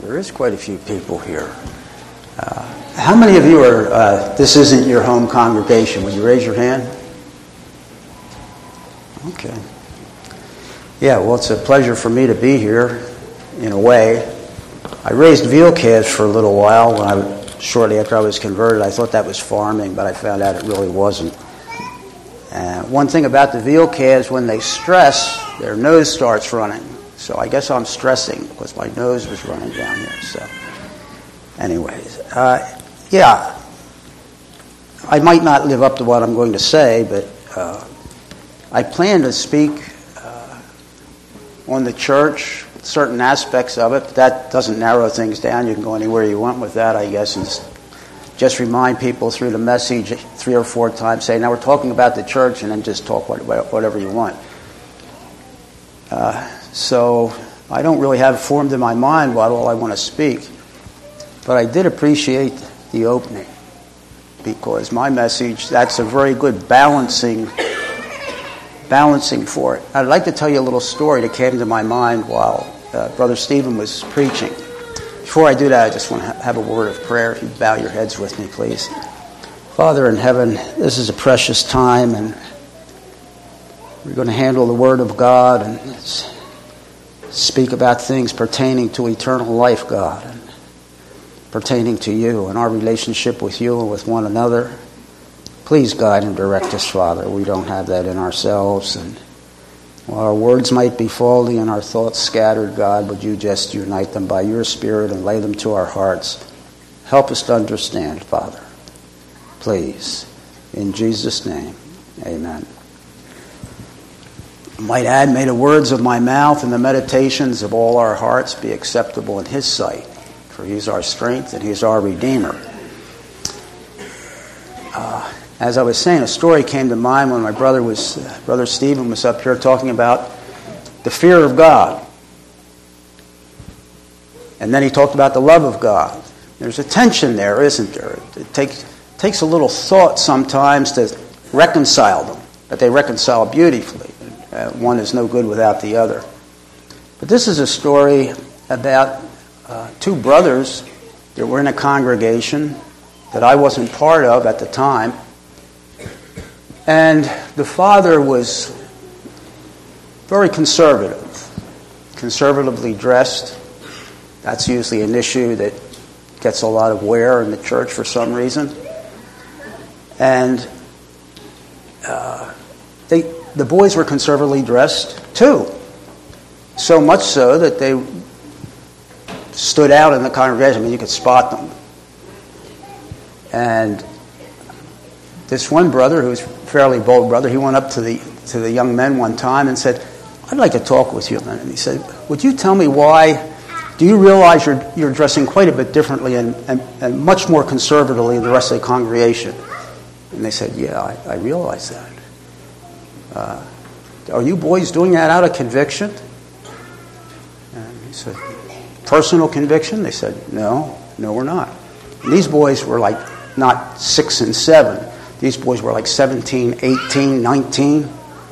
There is quite a few people here. How many of you are, this isn't your home congregation? Would you raise your hand? Okay. Yeah, well, it's a pleasure for me to be here, in a way. I raised veal calves for a little while shortly after I was converted. I thought that was farming, but I found out it really wasn't. One thing about the veal calves, when they stress, their nose starts running. So I guess I'm stressing because my nose was running down here. So anyways, yeah, I might not live up to what I'm going to say, but I plan to speak on the church, certain aspects of it, but that doesn't narrow things down. You can go anywhere you want with that, I guess, and just remind people through the message 3 or 4 times, say, now we're talking about the church, and then just talk whatever you want. So I don't really have formed in my mind what all I want to speak, but I did appreciate the opening, because my message, that's a very good balancing for it. I'd like to tell you a little story that came to my mind while Brother Stephen was preaching. Before I do that, I just want to have a word of prayer. If you bow your heads with me, please. Father in heaven, this is a precious time, and we're going to handle the Word of God and speak about things pertaining to eternal life, God, and pertaining to you and our relationship with you and with one another. Please guide and direct us, Father. We don't have that in ourselves, and while our words might be faulty and our thoughts scattered, God, would you just unite them by your Spirit and lay them to our hearts. Help us to understand, Father. Please. In Jesus' name, amen. I might add, may the words of my mouth and the meditations of all our hearts be acceptable in his sight, for he's our strength and he's our Redeemer. As I was saying, a story came to mind when my Brother Stephen was up here talking about the fear of God. And then he talked about the love of God. There's a tension there, isn't there? It takes a little thought sometimes to reconcile them, but they reconcile beautifully. One is no good without the other. But this is a story about 2 brothers that were in a congregation that I wasn't part of at the time. And the father was very conservatively dressed. That's usually an issue that gets a lot of wear in the church for some reason. And the boys were conservatively dressed too. So much so that they stood out in the congregation. I mean, you could spot them. And this one brother, who was a fairly bold brother, he went up to the young men one time and said, I'd like to talk with you a minute. And he said, would you tell me why, do you realize you're dressing quite a bit differently and much more conservatively than the rest of the congregation? And they said, yeah, I realize that. Are you boys doing that out of conviction? And he said, personal conviction? They said, no, we're not. And these boys were like not 6 and 7. These boys were like 17, 18, 19.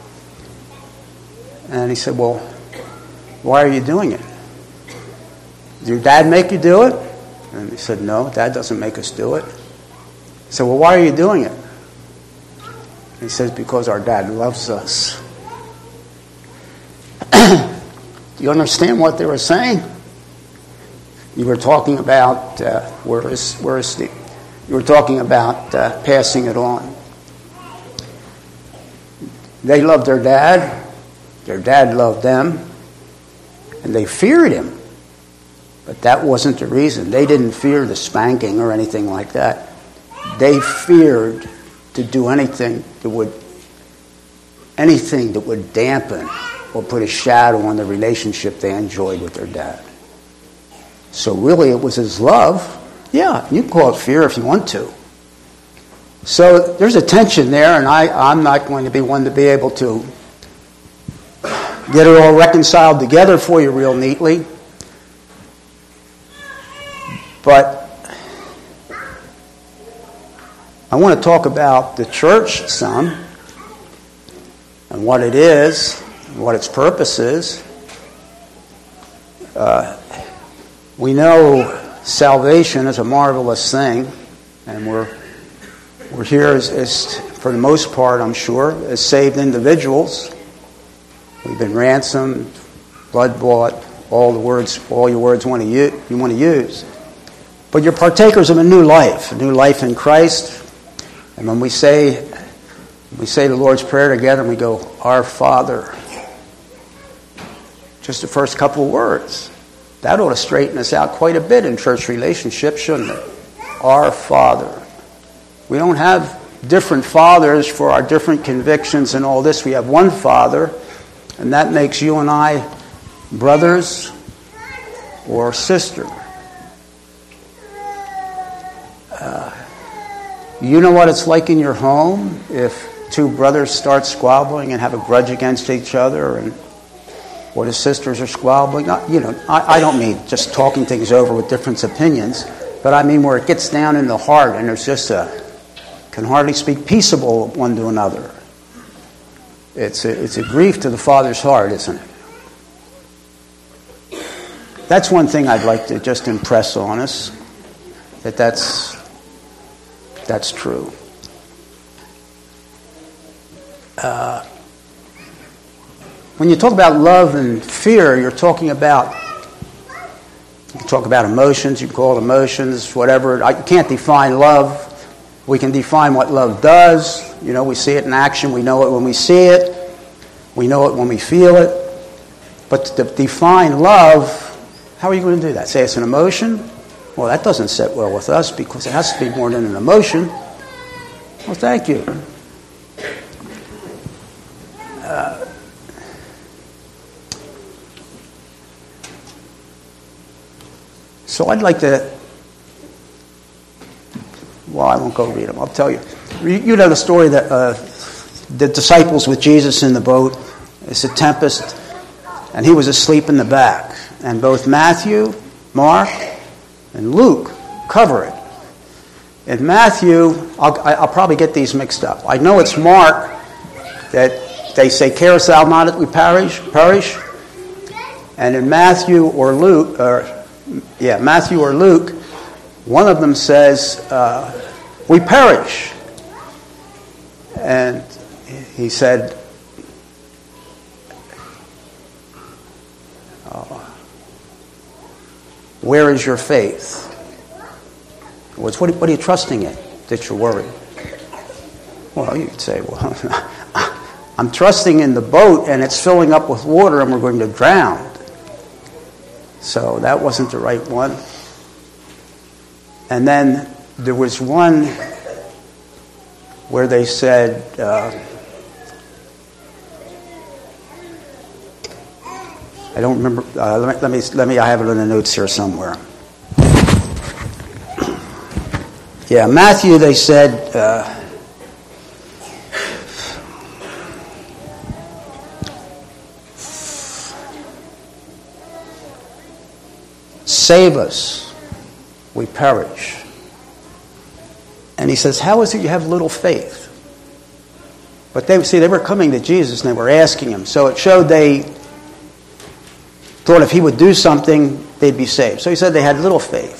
And he said, well, why are you doing it? Did your dad make you do it? And he said, no, Dad doesn't make us do it. He said, well, why are you doing it? And he says, because our dad loves us. Do you understand what they were saying? You were talking about, where is Steve? You were talking about passing it on. They loved their dad loved them, and they feared him. But that wasn't the reason. They didn't fear the spanking or anything like that. They feared to do anything that would dampen or put a shadow on the relationship they enjoyed with their dad. So really it was his love. Yeah, you can call it fear if you want to. So there's a tension there, and I'm not going to be one to be able to get it all reconciled together for you real neatly. But I want to talk about the church some, and what it is, and what its purpose is. We know salvation is a marvelous thing, and we're here as for the most part, I'm sure, as saved individuals. We've been ransomed, blood bought, all your words you want to use. But you're partakers of a new life in Christ. And when we say the Lord's Prayer together, and we go, Our Father, just the first couple of words, that ought to straighten us out quite a bit in church relationships, shouldn't it? Our Father. We don't have different fathers for our different convictions and all this. We have one Father, and that makes you and I brothers or sister. You know what it's like in your home if two brothers start squabbling and have a grudge against each other, or the sisters are squabbling. I don't mean just talking things over with different opinions, but I mean where it gets down in the heart and there's just can hardly speak peaceable one to another. It's a grief to the Father's heart, isn't it? That's one thing I'd like to just impress on us, that's true. When you talk about love and fear, you can talk about emotions, you can call it emotions, whatever. You can't define love. We can define what love does. We see it in action. We know it when we see it. We know it when we feel it. But to define love, how are you going to do that? Say it's an emotion? Well, that doesn't sit well with us because it has to be more than an emotion. Well, thank you. So I'd like to... Well, I won't go read them. I'll tell you. You know the story that the disciples with Jesus in the boat. It's a tempest, and he was asleep in the back. And both Matthew, Mark, and Luke cover it. In Matthew, I'll probably get these mixed up. I know it's Mark that they say, "Carest thou not that we perish?" And in Matthew or Luke, one of them says, "We perish." And he said, "Where is your faith?" What are you trusting in that you're worried? Well, you could say, well, I'm trusting in the boat and it's filling up with water and we're going to drown. So that wasn't the right one. And then there was one where they said, I don't remember. Let me. I have it in the notes here somewhere. Yeah, Matthew. They said, "Save us, we perish." And he says, "How is it you have little faith?" But they were coming to Jesus and they were asking him. So it showed they thought if he would do something, they'd be saved. So he said they had little faith.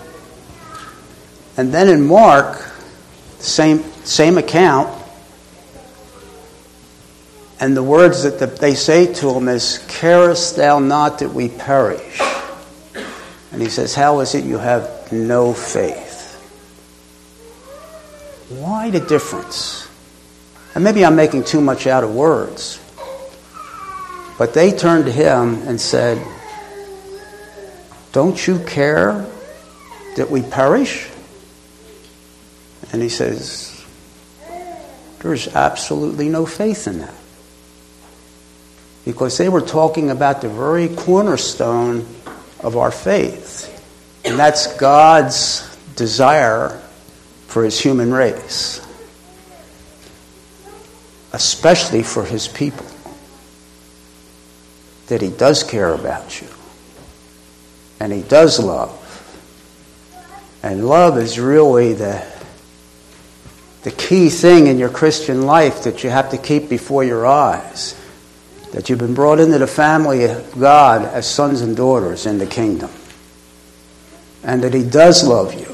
And then in Mark, same account, and the words that they say to him is, "Carest thou not that we perish?" And he says, "How is it you have no faith?" Why the difference? And maybe I'm making too much out of words. But they turned to him and said, "Don't you care that we perish?" And he says, "There's absolutely no faith in that." Because they were talking about the very cornerstone of our faith. And that's God's desire for his human race. Especially for his people. That he does care about you. And he does love. And love is really the key thing in your Christian life that you have to keep before your eyes. That you've been brought into the family of God as sons and daughters in the kingdom. and that he does love you.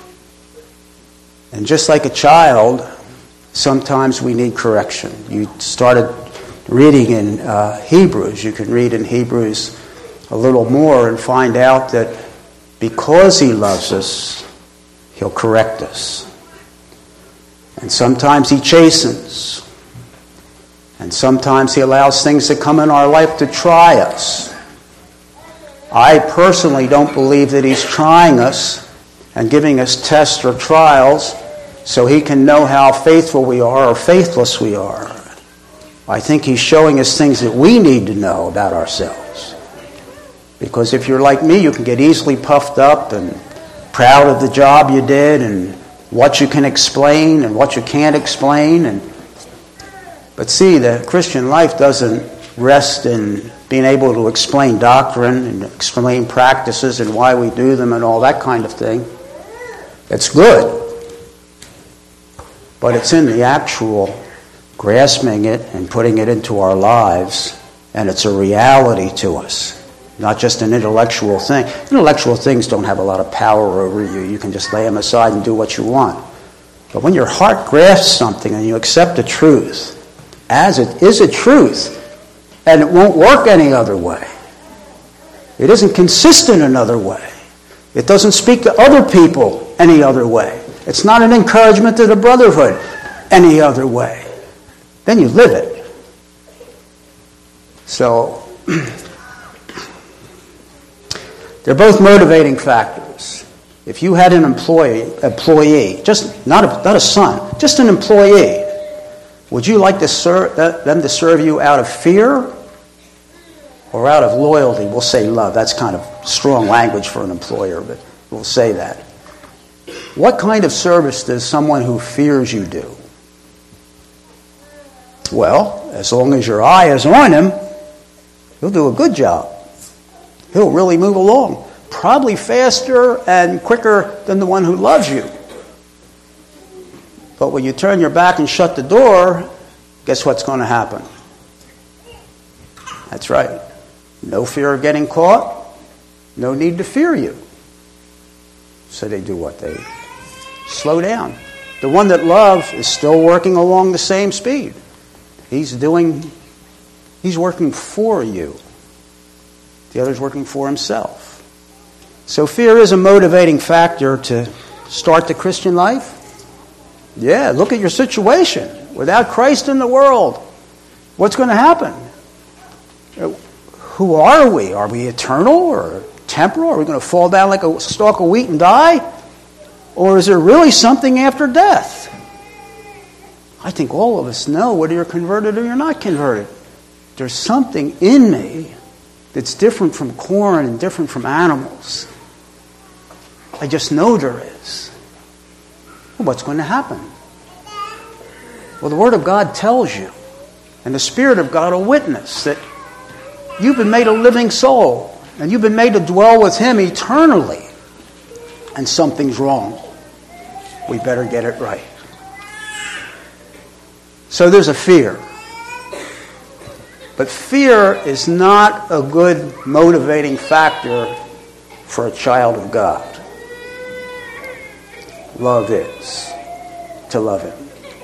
And just like a child, sometimes we need correction. You started reading in Hebrews. You can read in Hebrews a little more and find out that because he loves us, he'll correct us. And sometimes he chastens. And sometimes he allows things to come in our life to try us. I personally don't believe that he's trying us and giving us tests or trials so he can know how faithful we are or faithless we are. I think he's showing us things that we need to know about ourselves. Because if you're like me, you can get easily puffed up and proud of the job you did and what you can explain and what you can't explain. But see, the Christian life doesn't rest in being able to explain doctrine and explain practices and why we do them and all that kind of thing. It's good. But it's in the actual grasping it and putting it into our lives, and it's a reality to us, not just an intellectual thing. Intellectual things don't have a lot of power over you. You can just lay them aside and do what you want. But when your heart grasps something and you accept the truth as it is a truth, and it won't work any other way, it isn't consistent another way, it doesn't speak to other people any other way, it's not an encouragement to the brotherhood any other way, then you live it. So, they're both motivating factors. If you had an employee, just not a son, just an employee, would you like them to serve you out of fear or out of loyalty? We'll say love. That's kind of strong language for an employer, but we'll say that. What kind of service does someone who fears you do? Well, as long as your eye is on him, he'll do a good job. He'll really move along, probably faster and quicker than the one who loves you. But when you turn your back and shut the door, guess what's going to happen? That's right. No fear of getting caught, no need to fear you. So they do what? They slow down. The one that loves is still working along the same speed. He's working for you. The other's working for himself. So fear is a motivating factor to start the Christian life. Yeah, look at your situation. Without Christ in the world, what's going to happen? Who are we? Are we eternal or temporal? Are we going to fall down like a stalk of wheat and die? Or is there really something after death? I think all of us know whether you're converted or you're not converted. There's something in me that's different from corn and different from animals. I just know there is. Well, what's going to happen? Well, the Word of God tells you, and the Spirit of God will witness that you've been made a living soul, and you've been made to dwell with Him eternally, and something's wrong. We better get it right. So there's a fear. But fear is not a good motivating factor for a child of God. Love is to love Him.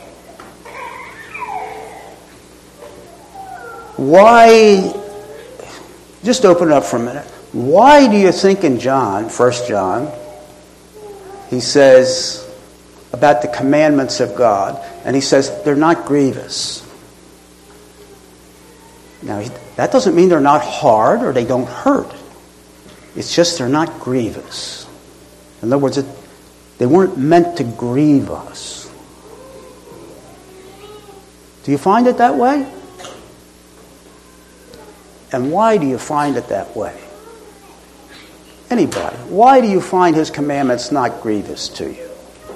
Why, just open it up for a minute. Why do you think in John, 1 John, he says about the commandments of God, and he says they're not grievous. Now, that doesn't mean they're not hard or they don't hurt. It's just they're not grievous. In other words, they weren't meant to grieve us. Do you find it that way? And why do you find it that way? Anybody. Why do you find His commandments not grievous to you?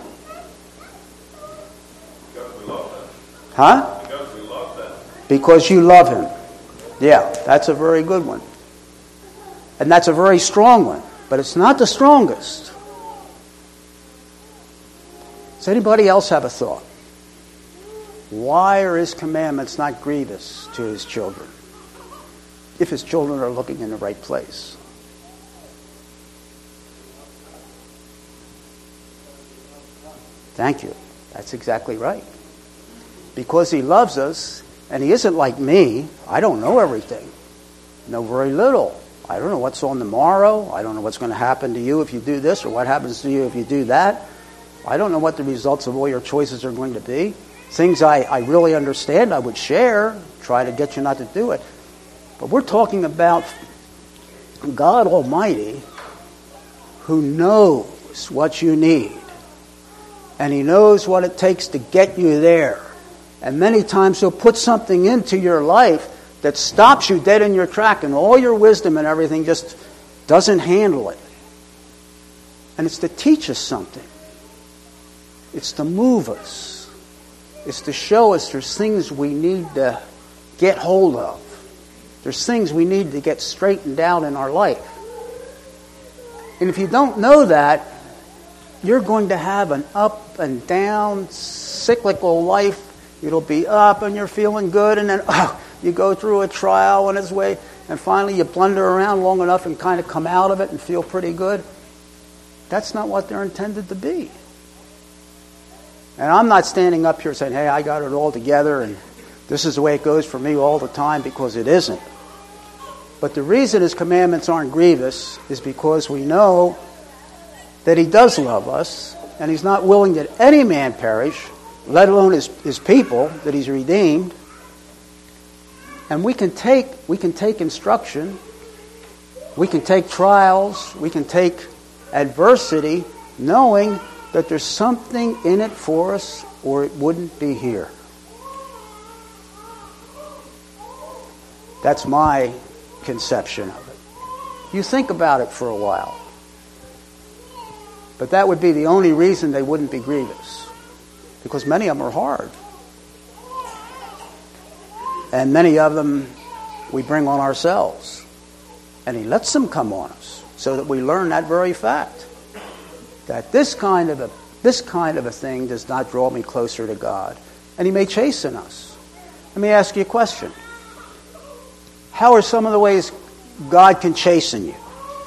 Because we love them. Huh? Because we love them. Because you love Him. Yeah, that's a very good one. And that's a very strong one. But it's not the strongest. Does anybody else have a thought? Why are His commandments not grievous to His children? If His children are looking in the right place. Thank you. That's exactly right. Because he loves us, and he isn't like me. I don't know everything. I know very little. I don't know what's on the morrow. I don't know what's going to happen to you if you do this or what happens to you if you do that. I don't know what the results of all your choices are going to be. Things I really understand, I would share, try to get you not to do it. But we're talking about God Almighty who knows what you need. And he knows what it takes to get you there. And many times he'll put something into your life that stops you dead in your track, and all your wisdom and everything just doesn't handle it. And it's to teach us something. It's to move us. It's to show us there's things we need to get hold of. There's things we need to get straightened out in our life. And if you don't know that, you're going to have an up and down, cyclical life. It'll be up and you're feeling good, and then you go through a trial on its way, and finally you blunder around long enough and kind of come out of it and feel pretty good. That's not what they're intended to be. And I'm not standing up here saying, hey, I got it all together and this is the way it goes for me all the time, because it isn't. But the reason his commandments aren't grievous is because we know that he does love us, and he's not willing that any man perish, let alone his people that he's redeemed. And we can take instruction, we can take trials, we can take adversity, knowing that there's something in it for us, or it wouldn't be here. That's my conception of it. You think about it for a while. But that would be the only reason they wouldn't be grievous. Because many of them are hard. And many of them we bring on ourselves. And he lets them come on us so that we learn that very fact. That this kind of a thing does not draw me closer to God. And he may chasten us. Let me ask you a question. How are some of the ways God can chasten you?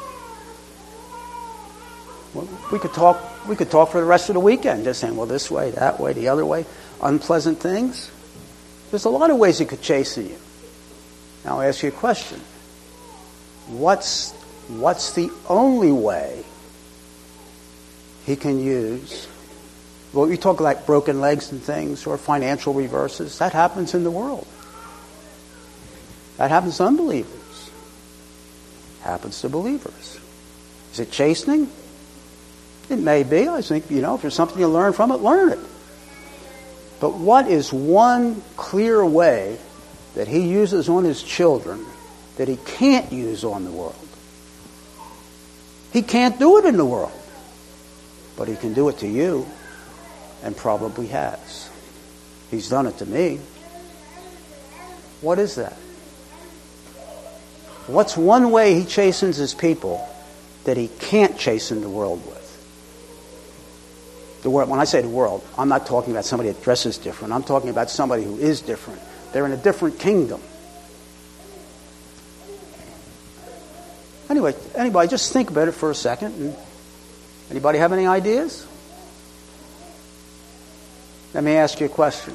Well, we could talk for the rest of the weekend, just saying, well, this way, that way, the other way. Unpleasant things. There's a lot of ways he could chasten you. Now I'll ask you a question. What's the only way he can use? Well, you talk like broken legs and things, or financial reverses. That happens in the world. That happens to unbelievers. Happens to believers. Is it chastening? It may be. I think, if there's something you learn from it, learn it. But what is one clear way that he uses on his children that he can't use on the world? He can't do it in the world. But he can do it to you, and probably has. He's done it to me. What is that? What's one way he chastens his people that he can't chasten the world with? The world. When I say the world, I'm not talking about somebody that dresses different. I'm talking about somebody who is different. They're in a different kingdom. Anyway, anybody, just think about it for a second. And anybody have any ideas? Let me ask you a question.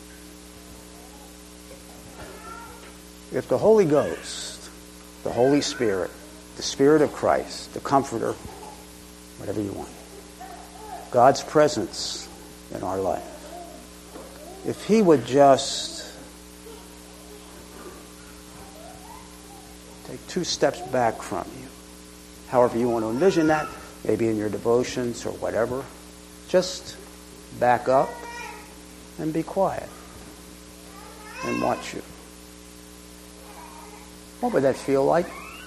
If the Holy Ghost, the Holy Spirit, the Spirit of Christ, the Comforter, whatever you want, God's presence in our life, if he would just take 2 steps back from you, however you want to envision that, maybe in your devotions or whatever, just back up and be quiet and watch you. What would that feel like?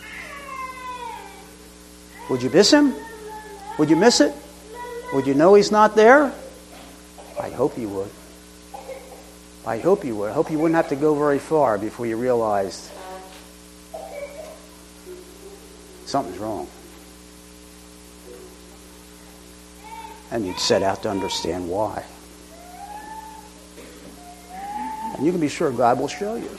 Would you miss him? Would you miss it? Would you know he's not there? I hope you would. I hope you would. I hope you wouldn't have to go very far before you realized something's wrong. And you'd set out to understand why. And you can be sure God will show you.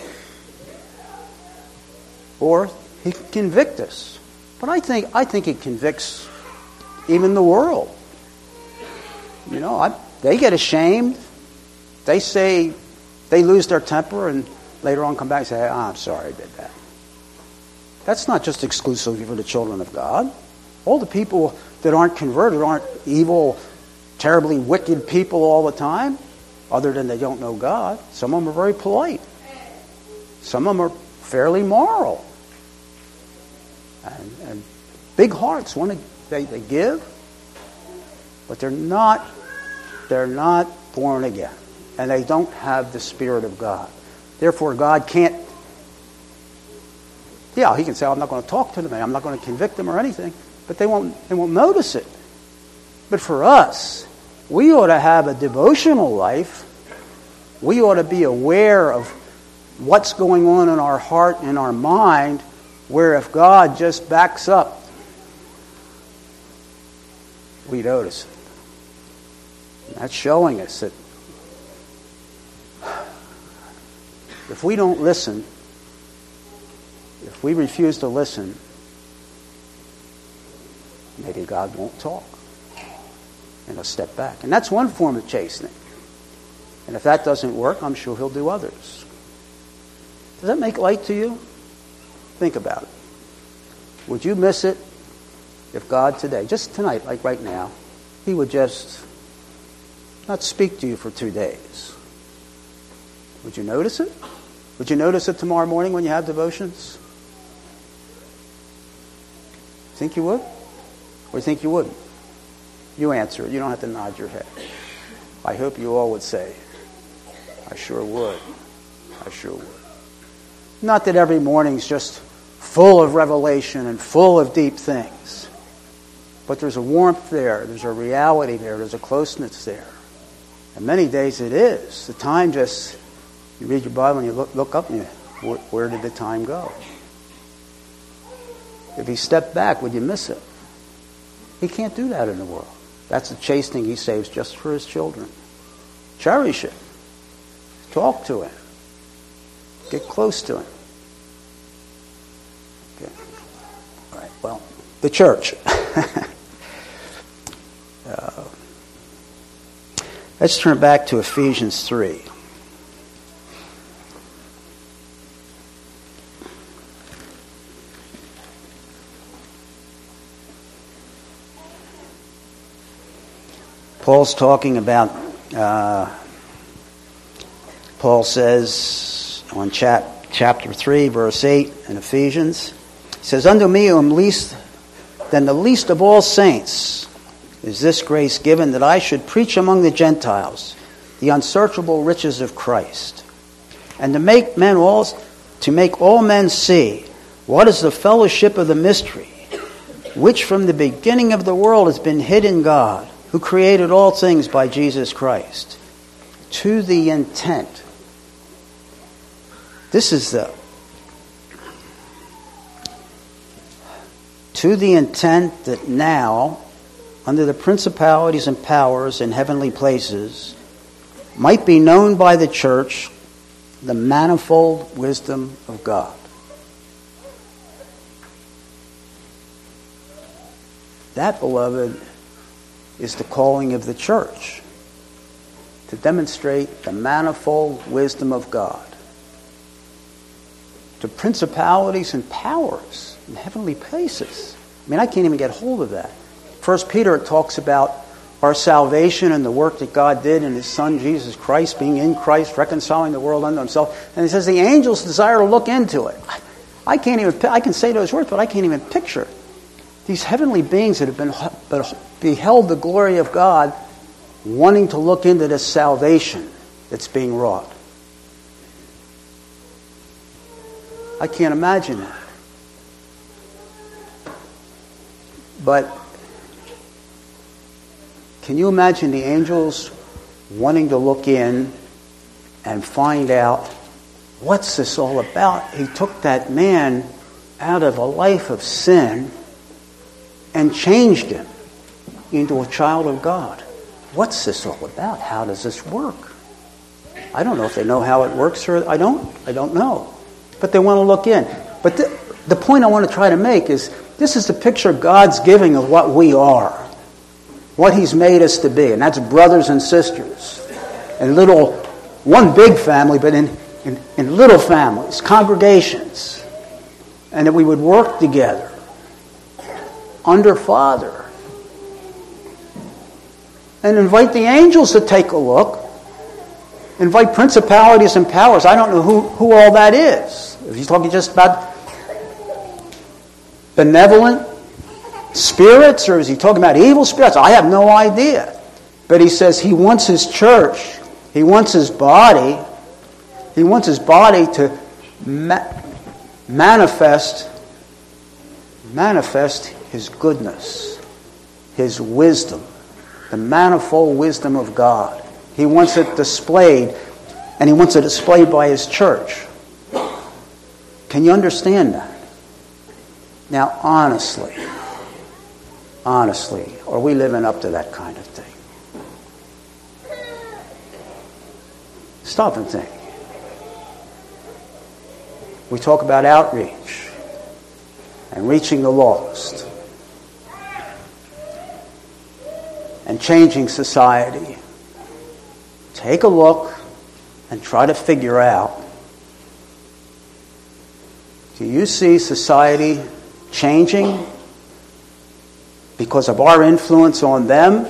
Or he can convict us. But I think he convicts even the world. They get ashamed. They say, they lose their temper and later on come back and say, I'm sorry I did that. That's not just exclusively for the children of God. All the people that aren't converted aren't evil, terribly wicked people all the time, other than they don't know God. Some of them are very polite. Some of them are fairly moral. And big hearts. They give, but they're not born again. And they don't have the Spirit of God. Therefore, God can't, He can say, I'm not going to talk to them, I'm not going to convict them or anything, but they won't notice it. But for us, we ought to have a devotional life. We ought to be aware of what's going on in our heart and our mind, where if God just backs up, we notice it. And that's showing us that if we don't listen, if we refuse to listen, maybe God won't talk. And He'll step back. And that's one form of chastening. And if that doesn't work, I'm sure He'll do others. Does that make light to you? Think about it. Would you miss it if God today, just tonight, like right now, He would just not speak to you for 2 days? Would you notice it? Would you notice it tomorrow morning when you have devotions? Think you would? Or you think you wouldn't? You answer it. You don't have to nod your head. I hope you all would say, I sure would. I sure would. Not that every morning's just full of revelation and full of deep things. But there's a warmth there. There's a reality there. There's a closeness there. And many days it is. The time just, you read your Bible and you look up and you, where did the time go? If He stepped back, would you miss it? He can't do that in the world. That's the chastening He saves just for His children. Cherish it. Talk to Him. Get close to Him. Okay. All right. Well, the church. Let's turn back to Ephesians 3. Paul's talking about, Paul says on chapter 3, verse 8 in Ephesians, he says, Unto me who am least than the least of all saints is this grace given, that I should preach among the Gentiles the unsearchable riches of Christ, and to make all men see what is the fellowship of the mystery, which from the beginning of the world has been hid in God, who created all things by Jesus Christ, to the intent. To the intent that now, under the principalities and powers in heavenly places, might be known by the church the manifold wisdom of God. That, beloved, is the calling of the church, to demonstrate the manifold wisdom of God to principalities and powers in heavenly places. I mean, I can't even get hold of that. 1 Peter talks about our salvation and the work that God did in His Son, Jesus Christ, being in Christ, reconciling the world unto Himself. And it says the angels desire to look into it. I can say those words, but I can't even picture these heavenly beings that have beheld the glory of God, wanting to look into this salvation that's being wrought. I can't imagine that. But can you imagine the angels wanting to look in and find out, what's this all about? He took that man out of a life of sin and changed him into a child of God. What's this all about? How does this work? I don't know if they know how it works, or I don't know. But they want to look in. But the point I want to try to make is, this is the picture God's giving of what we are. what He's made us to be, and that's brothers and sisters. And one big family, but in little families, congregations. And that we would work together under Father. And invite the angels to take a look. Invite principalities and powers. I don't know who all that is. If he's talking just about benevolent spirits, or is he talking about evil spirits? I have no idea. But he says he wants his church, he wants his body to manifest his goodness, his wisdom, the manifold wisdom of God. He wants it displayed, and he wants it displayed by his church. Can you understand that? Now, honestly, are we living up to that kind of thing? Stop and think. We talk about outreach and reaching the lost and changing society. Take a look and try to figure out, do you see society changing because of our influence on them,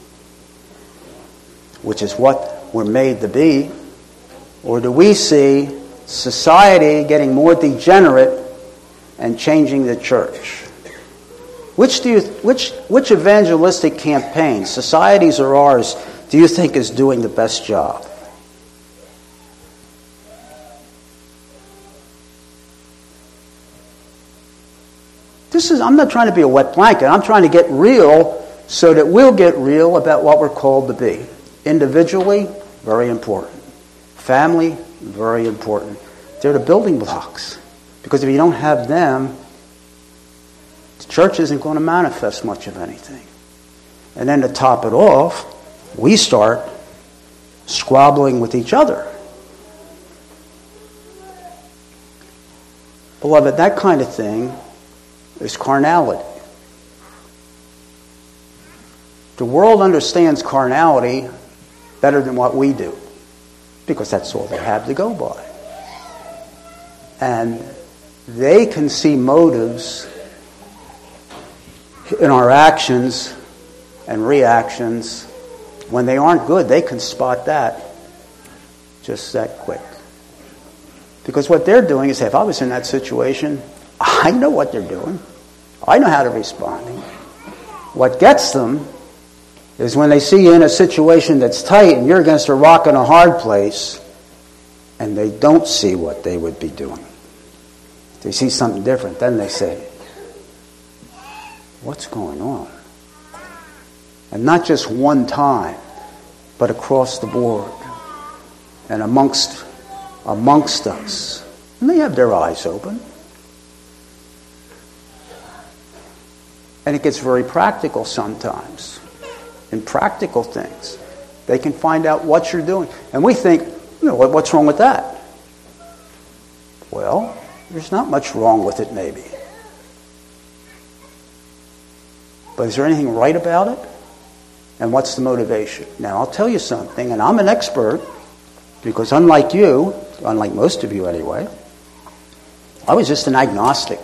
which is what we're made to be? Or do we see society getting more degenerate and changing the church? Which evangelistic campaign, society's or ours, do you think is doing the best job? I'm not trying to be a wet blanket. I'm trying to get real so that we'll get real about what we're called to be. Individually, very important. Family, very important. They're the building blocks. Because if you don't have them, the church isn't going to manifest much of anything. And then to top it off, we start squabbling with each other. Beloved, that kind of thing is carnality. The world understands carnality better than what we do, because that's all they have to go by. And they can see motives in our actions and reactions. When they aren't good, they can spot that just that quick. Because what they're doing is, if I was in that situation, I know what they're doing. I know how to respond. What gets them is when they see you in a situation that's tight and you're against a rock and a hard place, and they don't see what they would be doing. They see something different. Then they say, what's going on? And not just one time, but across the board and amongst us. And they have their eyes open. And it gets very practical sometimes. In practical things. They can find out what you're doing. And we think, what's wrong with that? Well, there's not much wrong with it, maybe. But is there anything right about it? And what's the motivation? Now, I'll tell you something, and I'm an expert, because unlike you, unlike most of you anyway, I was just an agnostic.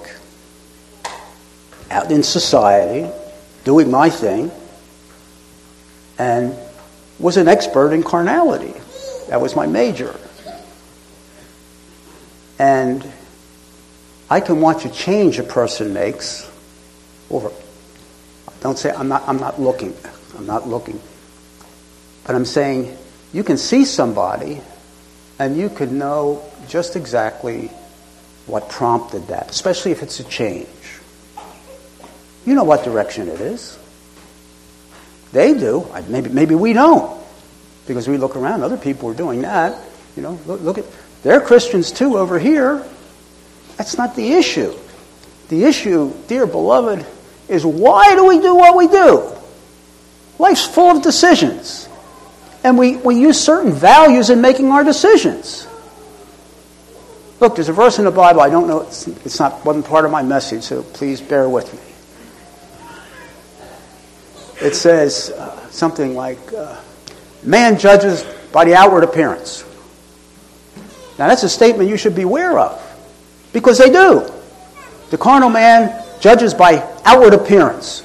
Out in society, doing my thing, and was an expert in carnality. That was my major. And I can watch a change a person makes over. Don't say I'm not looking. But I'm saying you can see somebody and you can know just exactly what prompted that, especially if it's a change. You know what direction it is. They do. Maybe we don't, because we look around. Other people are doing that. Look at. They're Christians too over here. That's not the issue. The issue, dear beloved, is why do we do what we do? Life's full of decisions, and we use certain values in making our decisions. Look, there's a verse in the Bible. I don't know. Wasn't part of my message, so please bear with me. it says something like, man judges by the outward appearance. Now that's a statement you should be aware of, because they do. The carnal man judges by outward appearance.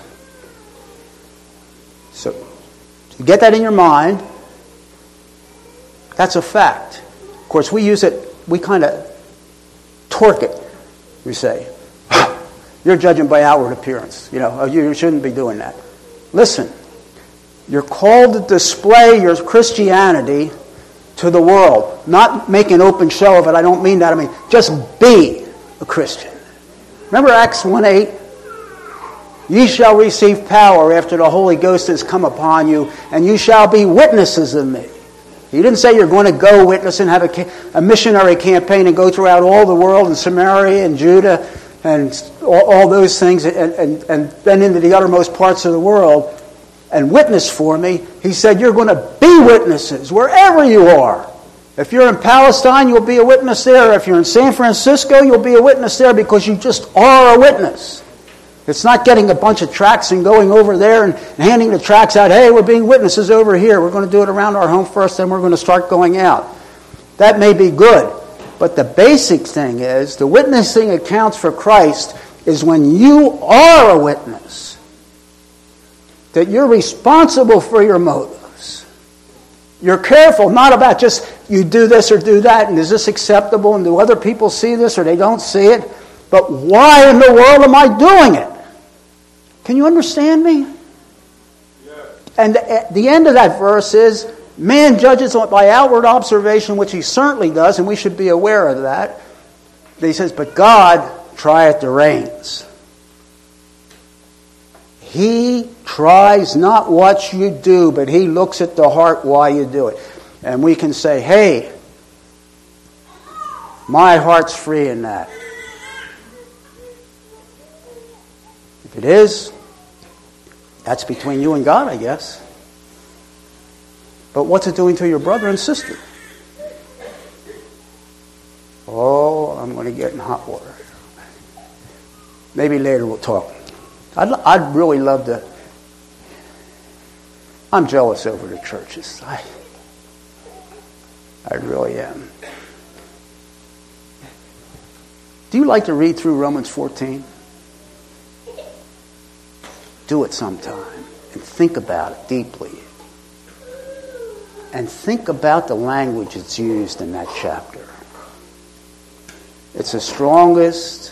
So, you get that in your mind. That's a fact. Of course, we use it, we kind of torque it. We say, you're judging by outward appearance. You shouldn't be doing that. Listen, you're called to display your Christianity to the world. Not make an open show of it. I don't mean that. I mean, just be a Christian. Remember Acts 1:8? Ye shall receive power after the Holy Ghost has come upon you, and you shall be witnesses of me. He didn't say you're going to go witness and have a missionary campaign and go throughout all the world and Samaria and Judah and all those things and then into the uttermost parts of the world and witness for me. He said you're going to be witnesses wherever you are. If you're in Palestine, you'll be a witness there. If you're in San Francisco, you'll be a witness there, because you just are a witness. It's not getting a bunch of tracts and going over there and handing the tracts out. Hey, we're being witnesses over here. We're going to do it around our home first, then we're going to start going out. That may be good. But the basic thing is, the witnessing accounts for Christ is when you are a witness. That you're responsible for your motives. You're careful, not about just you do this or do that, and is this acceptable, and do other people see this or they don't see it? But why in the world am I doing it? Can you understand me? Yes. And the end of that verse is, man judges by outward observation, which he certainly does, and we should be aware of that. He says, but God trieth the reins. He tries not what you do, but he looks at the heart while you do it. And we can say, hey, my heart's free in that. If it is, that's between you and God, I guess. But what's it doing to your brother and sister? Oh, I'm going to get in hot water. Maybe later we'll talk. I'd really love to. I'm jealous over the churches. I really am. Do you like to read through Romans 14? Do it sometime and think about it deeply. And think about the language that's used in that chapter. It's the strongest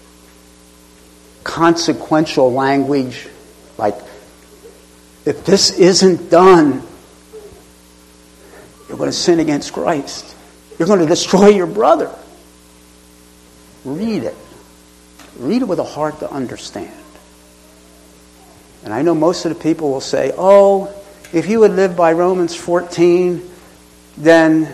consequential language. Like, if this isn't done, you're going to sin against Christ. You're going to destroy your brother. Read it. Read it with a heart to understand. And I know most of the people will say, oh, if you would live by Romans 14, then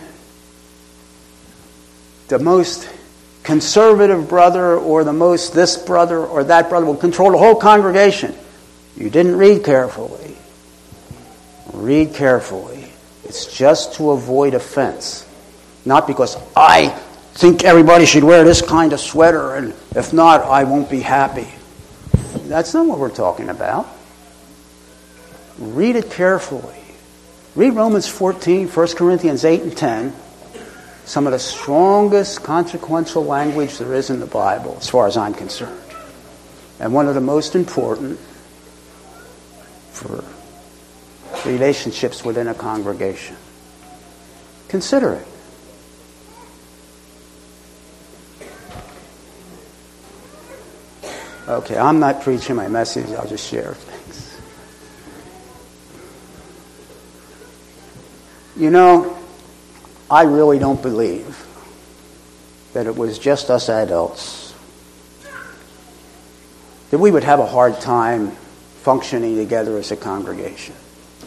the most conservative brother or the most this brother or that brother will control the whole congregation. You didn't read carefully. Read carefully. It's just to avoid offense. Not because I think everybody should wear this kind of sweater, and if not, I won't be happy. That's not what we're talking about. Read it carefully. Read Romans 14, 1 Corinthians 8 and 10. Some of the strongest consequential language there is in the Bible, as far as I'm concerned. And one of the most important for relationships within a congregation. Consider it. Okay, I'm not preaching my message. I'll just share things. You know, I really don't believe that it was just us adults that we would have a hard time functioning together as a congregation.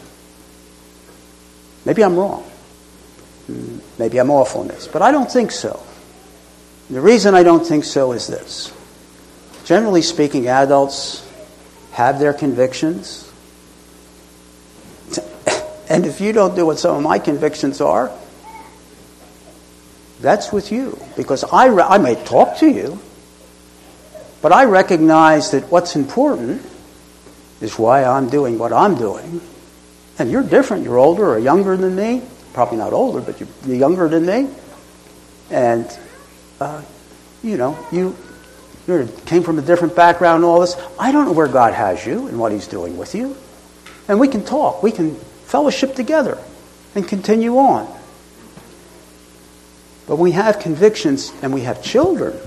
Maybe I'm wrong. Maybe I'm off on this. But I don't think so. The reason I don't think so is this. Generally speaking, adults have their convictions. And if you don't do what some of my convictions are, that's with you. Because I may talk to you, but I recognize that what's important is why I'm doing what I'm doing. And you're different. You're older or younger than me. Probably not older, but you're younger than me. And, you came from a different background and all this. I don't know where God has you and what He's doing with you. And we can talk. We can fellowship together and continue on. But we have convictions and we have children.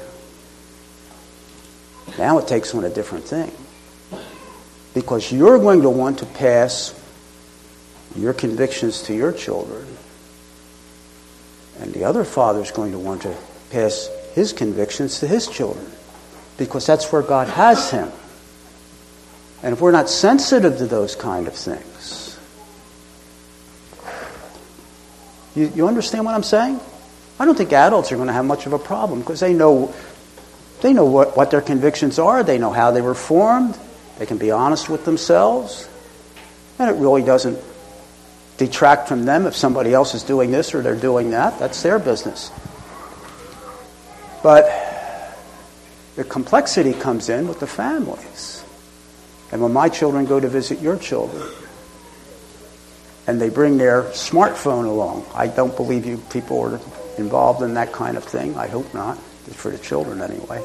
Now it takes on a different thing. Because you're going to want to pass your convictions to your children. And the other father's going to want to pass his convictions to his children. Because that's where God has him. And if we're not sensitive to those kind of things, you understand what I'm saying? I don't think adults are going to have much of a problem because they know what their convictions are. They know how they were formed. They can be honest with themselves. And it really doesn't detract from them if somebody else is doing this or they're doing that. That's their business. But the complexity comes in with the families. And when my children go to visit your children, and they bring their smartphone along, I don't believe you people are involved in that kind of thing. I hope not, for the children anyway.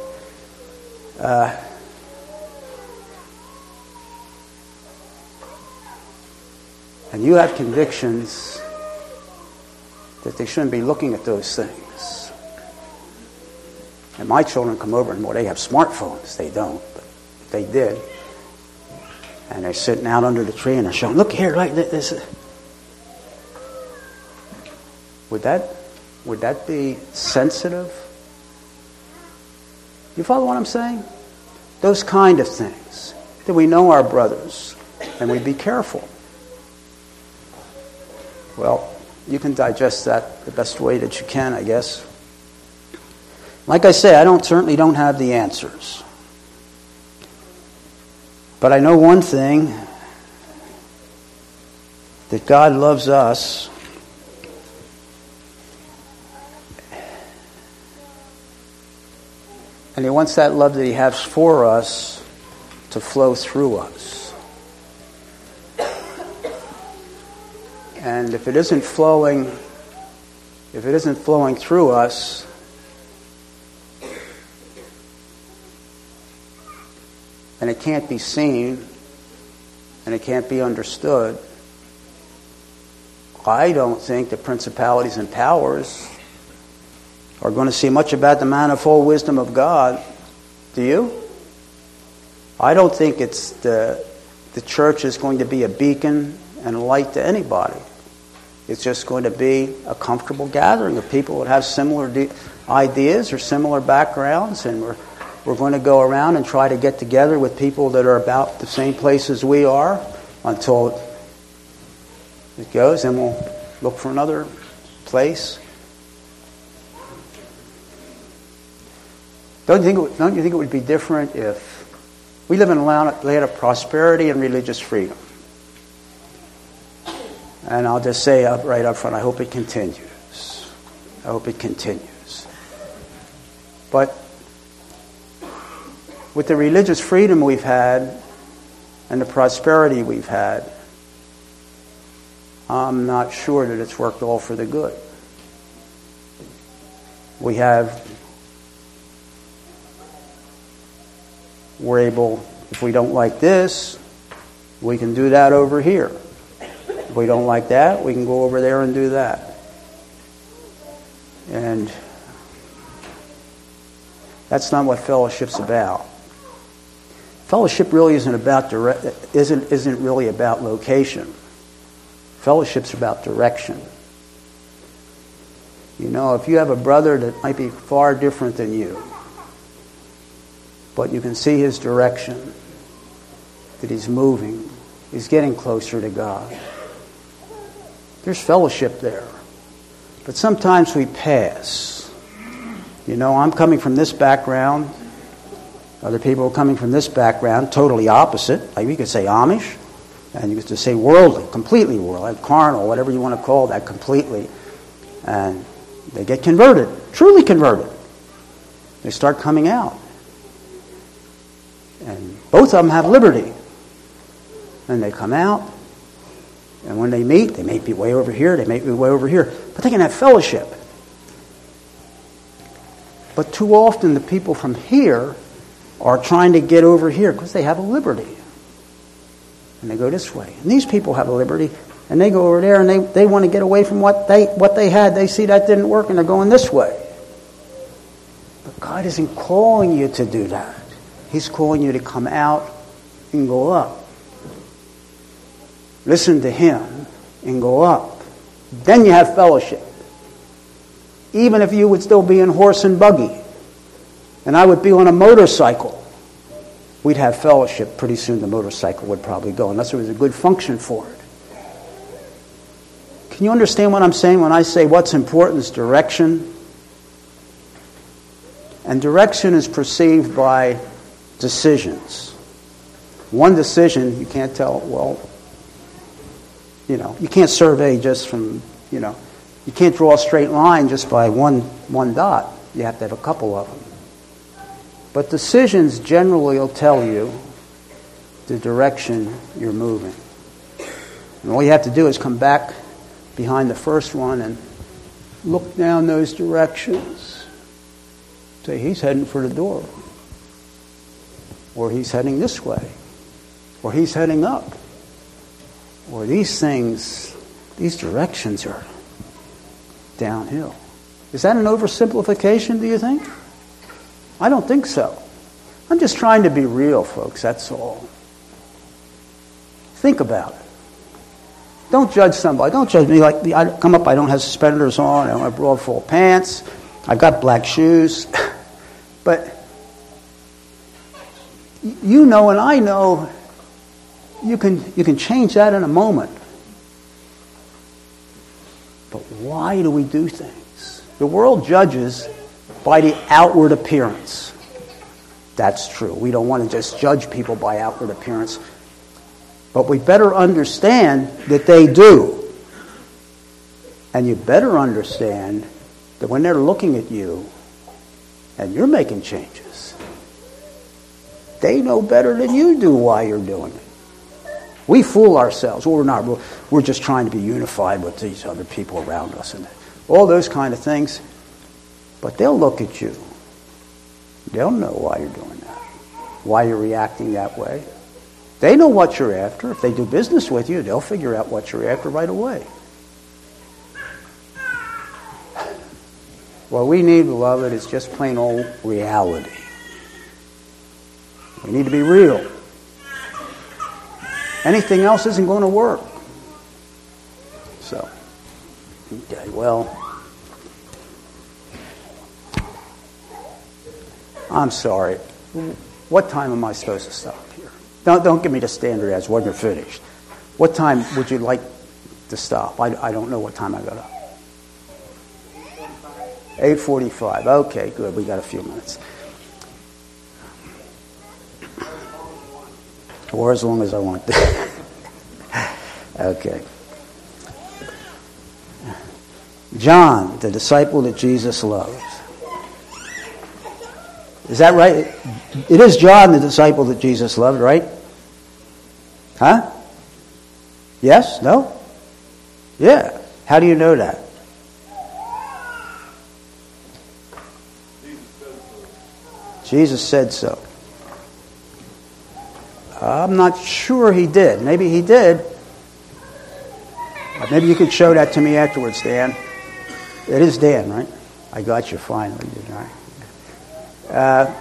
And you have convictions that they shouldn't be looking at those things. And my children come over and, well, they have smartphones. They don't, but they did. And they're sitting out under the tree and they're showing, look here, like this. Would that be sensitive? You follow what I'm saying? Those kind of things. That we know our brothers and we be careful. Well, you can digest that the best way that you can, I guess. Like I say, I certainly don't have the answers. But I know one thing, that God loves us. And He wants that love that He has for us to flow through us. And if it isn't flowing through us, and it can't be seen, and it can't be understood, I don't think the principalities and powers are going to see much about the manifold wisdom of God. Do you? I don't think it's the church is going to be a beacon and a light to anybody. It's just going to be a comfortable gathering of people that have similar ideas or similar backgrounds, and we're going to go around and try to get together with people that are about the same place as we are until it goes, and we'll look for another place. Don't you think it would be different if we live in a land of prosperity and religious freedom? And I'll just say right up front, I hope it continues. I hope it continues. But with the religious freedom we've had and the prosperity we've had, I'm not sure that it's worked all for the good. We're able, if we don't like this, we can do that over here. If we don't like that, we can go over there and do that. And that's not what fellowship's about. Fellowship really isn't really about location. Fellowship's about direction. You know, if you have a brother that might be far different than you, but you can see his direction, that he's moving, he's getting closer to God. There's fellowship there. But sometimes we pass. You know, I'm coming from this background. Other people are coming from this background, totally opposite. Like we could say Amish, and you could say worldly, completely worldly, carnal, whatever you want to call that, completely. And they get converted, truly converted. They start coming out. And both of them have liberty. And they come out, and when they may be way over here, they may be way over here, but they can have fellowship. But too often the people from here are trying to get over here because they have a liberty. And they go this way. And these people have a liberty, and they go over there, and they want to get away from what they had. They see that didn't work, and they're going this way. But God isn't calling you to do that. He's calling you to come out and go up. Listen to Him and go up. Then you have fellowship. Even if you would still be in horse and buggy, and I would be on a motorcycle, we'd have fellowship. Pretty soon the motorcycle would probably go, unless there was a good function for it. Can you understand what I'm saying when I say what's important is direction? And direction is perceived by decisions. One decision, you can't tell, well, you can't survey just from, you can't draw a straight line just by one dot. You have to have a couple of them. But decisions generally will tell you the direction you're moving. And all you have to do is come back behind the first one and look down those directions. Say, he's heading for the door. Or he's heading this way. Or he's heading up. Or these directions are downhill. Is that an oversimplification, do you think? I don't think so. I'm just trying to be real, folks, that's all. Think about it. Don't judge somebody. Don't judge me like I come up, I don't have suspenders on, I don't have broad full pants, I've got black shoes. But you know and I know you can change that in a moment. But why do we do things? The world judges by the outward appearance. That's true. We don't want to just judge people by outward appearance. But we better understand that they do. And you better understand that when they're looking at you and you're making changes, they know better than you do why you're doing it. We fool ourselves. Well, we're not. We're just trying to be unified with these other people around us and all those kind of things. But they'll look at you. They'll know why you're doing that, why you're reacting that way. They know what you're after. If they do business with you, they'll figure out what you're after right away. What we need, beloved, is just plain old reality. We need to be real. Anything else isn't going to work. So, okay, well, I'm sorry. What time am I supposed to stop here? Don't give me the standard as when you're finished. What time would you like to stop? I don't know what time I got up. 8:45. Okay, good. We got a few minutes. Or as long as I want to. Okay. John, the disciple that Jesus loved. Is that right? It is John, the disciple that Jesus loved, right? Huh? Yes? No? Yeah. How do you know that? Jesus said so. I'm not sure he did. Maybe he did. Maybe you could show that to me afterwards, Dan. It is Dan, right? I got you finally, didn't I?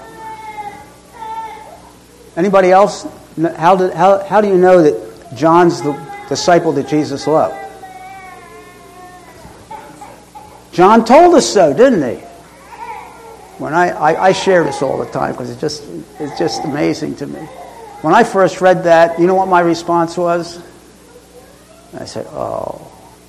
Anybody else? How do you know that John's the disciple that Jesus loved? John told us so, didn't he? When I share this all the time because it's just amazing to me. When I first read that, you know what my response was? I said, oh.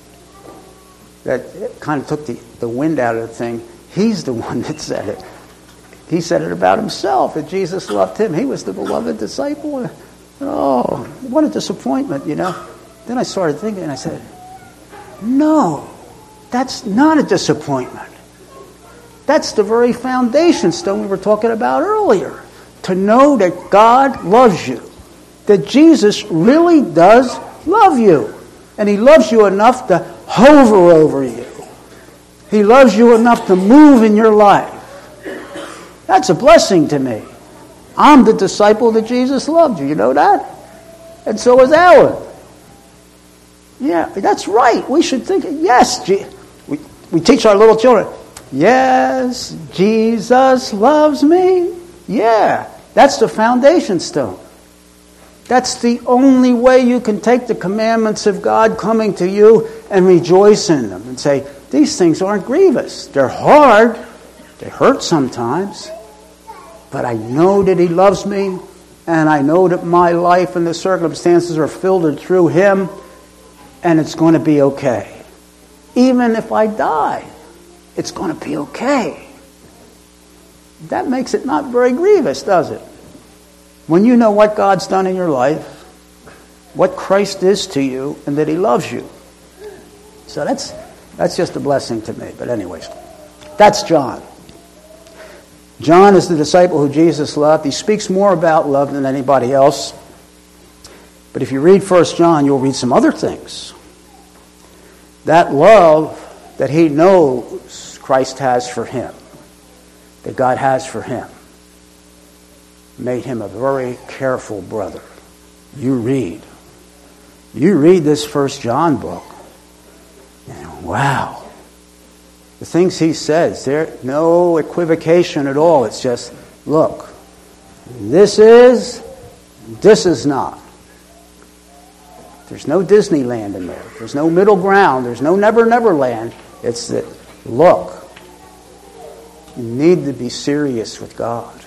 That kind of took the wind out of the thing. He's the one that said it. He said it about himself, that Jesus loved him. He was the beloved disciple. Oh, what a disappointment, you know. Then I started thinking, and I said, no, that's not a disappointment. That's the very foundation stone we were talking about earlier. To know that God loves you that Jesus really does love you. And He loves you enough to hover over you. He loves you enough to move in your life. That's a blessing to me. I'm the disciple that Jesus loved. You know that? And so is Alan. Yeah, that's right. We should think, yes, we teach our little children, yes, Jesus loves me. Yeah, that's the foundation stone. That's the only way you can take the commandments of God coming to you and rejoice in them and say, these things aren't grievous. They're hard. They hurt sometimes. But I know that He loves me, and I know that my life and the circumstances are filtered through Him, and it's going to be okay. Even if I die, it's going to be okay. That makes it not very grievous, does it? When you know what God's done in your life, what Christ is to you, and that He loves you. So that's just a blessing to me. But anyways, that's John. John is the disciple who Jesus loved. He speaks more about love than anybody else. But if you read 1 John, you'll read some other things. That love that he knows Christ has for him, that God has for him, made him a very careful brother. You read this 1 John book, and wow. The things he says, there's no equivocation at all. It's just, look, this is not. There's no Disneyland in there. There's no middle ground. There's no Never Never Land. It's that, look, you need to be serious with God.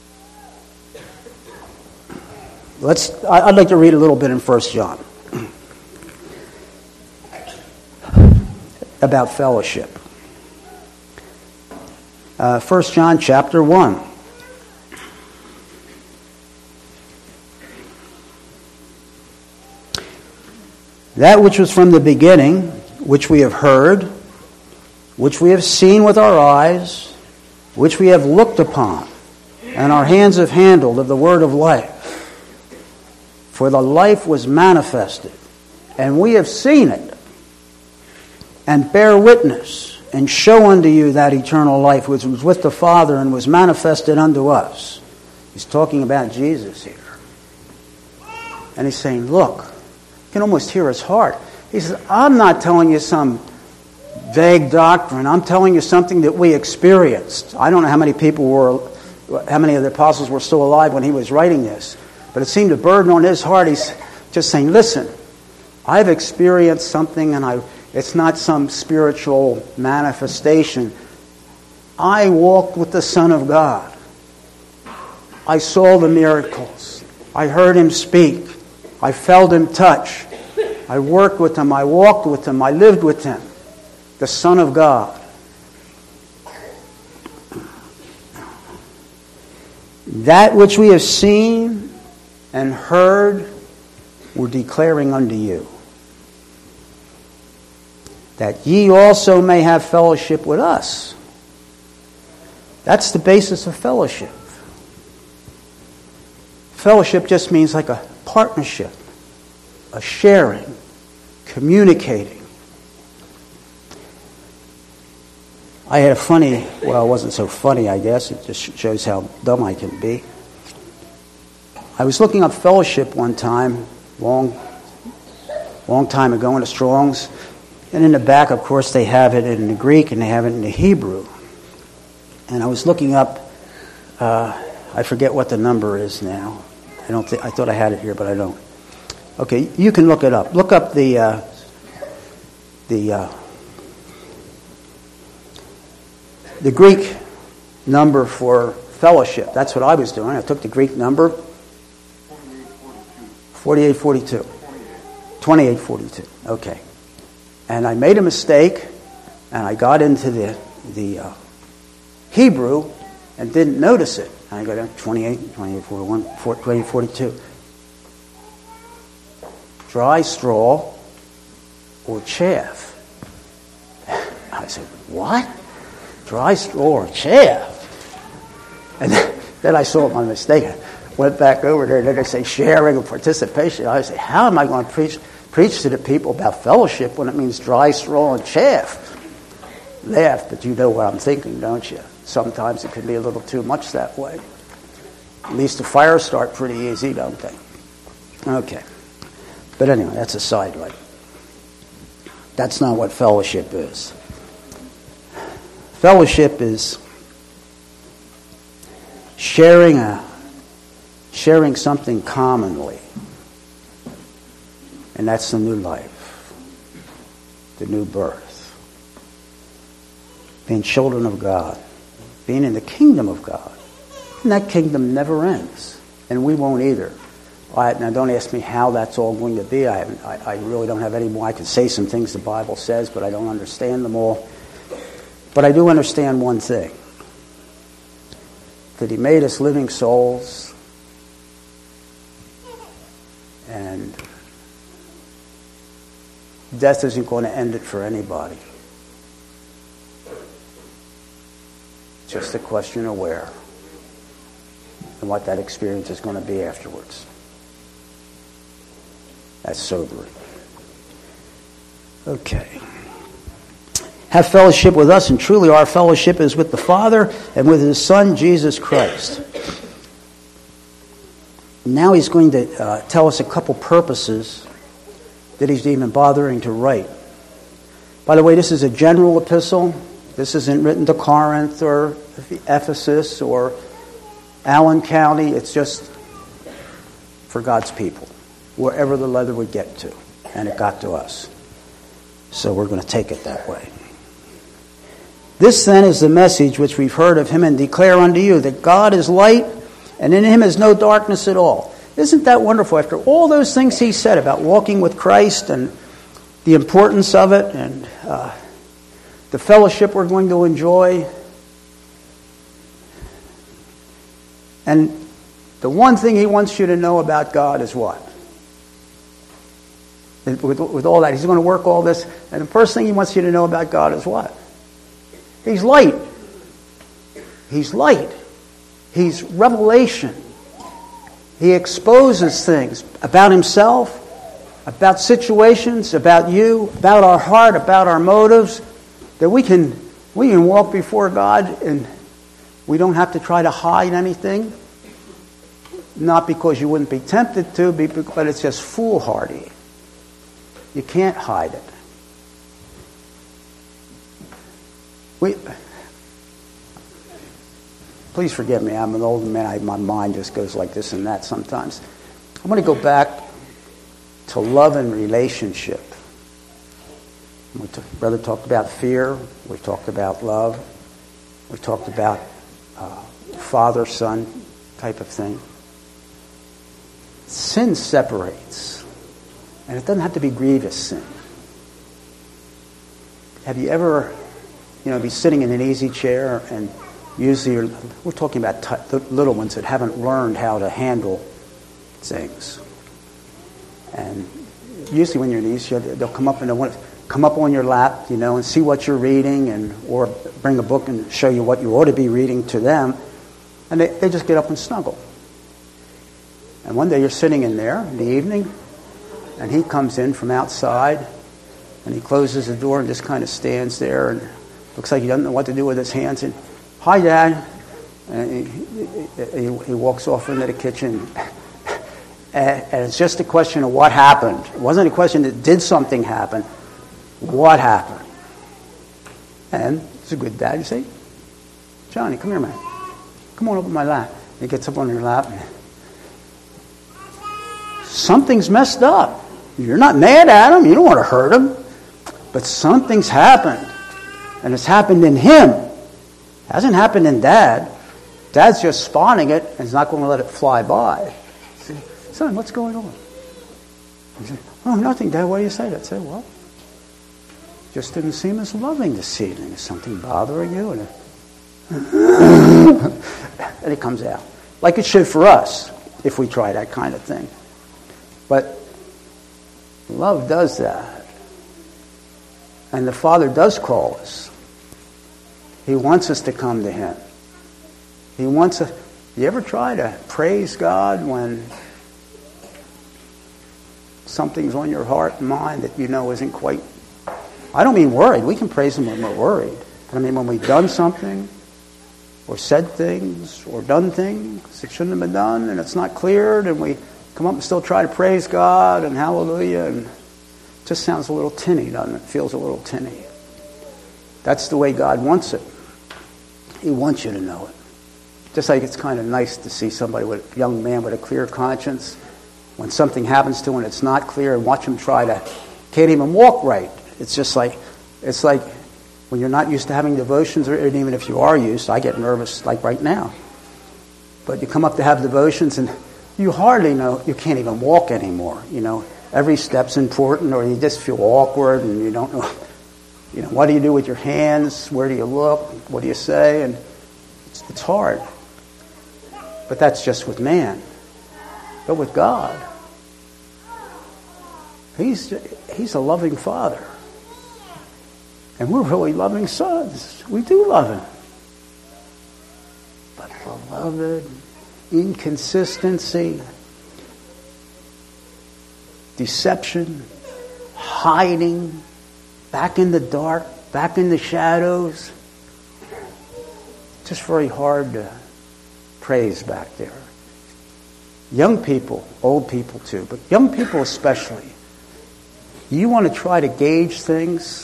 I'd like to read a little bit in 1 John about fellowship. 1 John chapter 1. That which was from the beginning, which we have heard, which we have seen with our eyes, which we have looked upon, and our hands have handled of the word of life. For the life was manifested, and we have seen it, and bear witness, and show unto you that eternal life which was with the Father and was manifested unto us. He's talking about Jesus here. And he's saying, look, you can almost hear his heart. He says, I'm not telling you some vague doctrine. I'm telling you something that we experienced. I don't know how many of the apostles were still alive when he was writing this. But it seemed a burden on his heart. He's just saying, listen, I've experienced something, and it's not some spiritual manifestation. I walked with the Son of God. I saw the miracles. I heard him speak. I felt him touch. I worked with him. I walked with him. I lived with him. The Son of God. That which we have seen and heard, we're declaring unto you, that ye also may have fellowship with us. That's the basis of fellowship. Fellowship just means like a partnership, a sharing, communicating. I had it wasn't so funny, I guess. It just shows how dumb I can be. I was looking up fellowship one time, long time ago in the Strong's. And in the back, of course, they have it in the Greek and they have it in the Hebrew. And I was looking up, I forget what the number is now. I thought I had it here, but I don't. Okay, you can look it up. Look up the Greek number for fellowship. That's what I was doing. I took the Greek number. 4842. 2842. Okay. And I made a mistake, and I got into the Hebrew and didn't notice it. And I got down 2841, 2842. Dry straw or chaff. I said, what? Dry straw or chaff? And then I saw my mistake. went back over there, and then they say sharing and participation. I say, how am I going to preach to the people about fellowship when it means dry straw and chaff? Laugh, but you know what I'm thinking, don't you? Sometimes it can be a little too much that way. At least the fires start pretty easy, don't they? Okay. But anyway, that's a sidelight. That's not what fellowship is. Fellowship is sharing something commonly. And that's the new life, the new birth. Being children of God, being in the kingdom of God. And that kingdom never ends. And we won't either. Now don't ask me how that's all going to be. I really don't have any more. I could say some things the Bible says, but I don't understand them all. But I do understand one thing. That He made us living souls. And death isn't going to end it for anybody. Just a question of where and what that experience is going to be afterwards. That's sobering. Okay. Have fellowship with us, and truly our fellowship is with the Father and with His Son, Jesus Christ. Now He's going to tell us a couple purposes that He's even bothering to write. By the way, this is a general epistle. This isn't written to Corinth or Ephesus or Allen County. It's just for God's people, wherever the letter would get to. And it got to us. So we're going to take it that way. This then is the message which we've heard of Him and declare unto you, that God is light and in Him is no darkness at all. Isn't that wonderful? After all those things He said about walking with Christ and the importance of it and the fellowship we're going to enjoy. And the one thing He wants you to know about God is what? With all that, He's going to work all this. And the first thing He wants you to know about God is what? He's light. He's light. He's revelation. He exposes things about Himself, about situations, about you, about our heart, about our motives, that we can walk before God and we don't have to try to hide anything. Not because you wouldn't be tempted to, but it's just foolhardy. You can't hide it. Please forgive me, I'm an old man. My mind just goes like this and that sometimes. I want to go back to love and relationship. Brother talked about fear. We talked about love. We talked about father-son type of thing. Sin separates. And it doesn't have to be grievous sin. Have you ever, be sitting in an easy chair and usually we're talking about the little ones that haven't learned how to handle things. And usually when you're in the easy chair, they'll come up and they'll want to come up on your lap, and see what you're reading, or bring a book and show you what you ought to be reading to them. And they just get up and snuggle. And one day you're sitting in there in the evening, and he comes in from outside, and he closes the door and just kind of stands there, and looks like he doesn't know what to do with his hands. And, "Hi, Dad." And he walks off into the kitchen. And it's just a question of what happened. It wasn't a question that did something happen. What happened? And it's a good dad, you see. "Johnny, come here, man. Come on up on my lap." He gets up on your lap. And something's messed up. You're not mad at him. You don't want to hurt him. But something's happened. And it's happened in him. It hasn't happened in Dad. Dad's just spawning it and he's not going to let it fly by. Say, "Son, what's going on?" He said, "Oh, nothing, Dad. Why do you say that?" I say, "Well, just didn't seem as loving this evening. Is something bothering you?" And it comes out. Like it should for us, if we try that kind of thing. But love does that. And the Father does call us. He wants us to come to Him. He wants us. You ever try to praise God when something's on your heart and mind that you know isn't quite... I don't mean worried. We can praise Him when we're worried. I mean when we've done something, or said things, or done things that shouldn't have been done, and it's not cleared, and we come up and still try to praise God, and hallelujah, and it just sounds a little tinny, doesn't it? It feels a little tinny. That's the way God wants it. He wants you to know it. Just like it's kind of nice to see somebody, with a young man with a clear conscience, when something happens to him and it's not clear, and watch him can't even walk right. It's like when you're not used to having devotions, or even if you are used, I get nervous like right now. But you come up to have devotions and you hardly know, you can't even walk anymore. Every step's important, or you just feel awkward and you don't know, what do you do with your hands? Where do you look? What do you say? And it's hard. But that's just with man. But with God, He's a loving Father. And we're really loving sons. We do love Him. But beloved, inconsistency, deception, hiding, back in the dark, back in the shadows, just very hard to praise back there. Young people, old people too, but young people especially, you want to try to gauge things.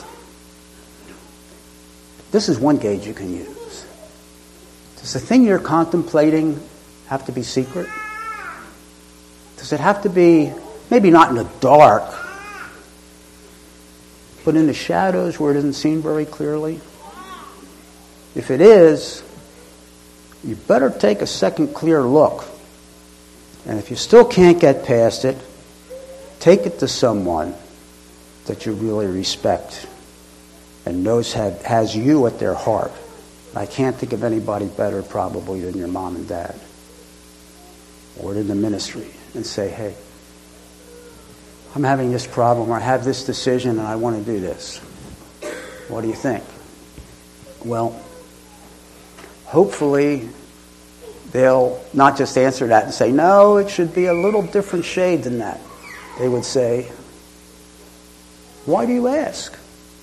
This is one gauge you can use. Does the thing you're contemplating have to be secret? Does it have to be, maybe not in the dark, but in the shadows where it doesn't seem very clearly? If it is, you better take a second clear look. And if you still can't get past it, take it to someone that you really respect and knows has you at their heart. I can't think of anybody better probably than your mom and dad, or in the ministry, and say, hey, I'm having this problem, or I have this decision and I want to do this. What do you think? Well, hopefully they'll not just answer that and say, no, it should be a little different shade than that. They would say, why do you ask?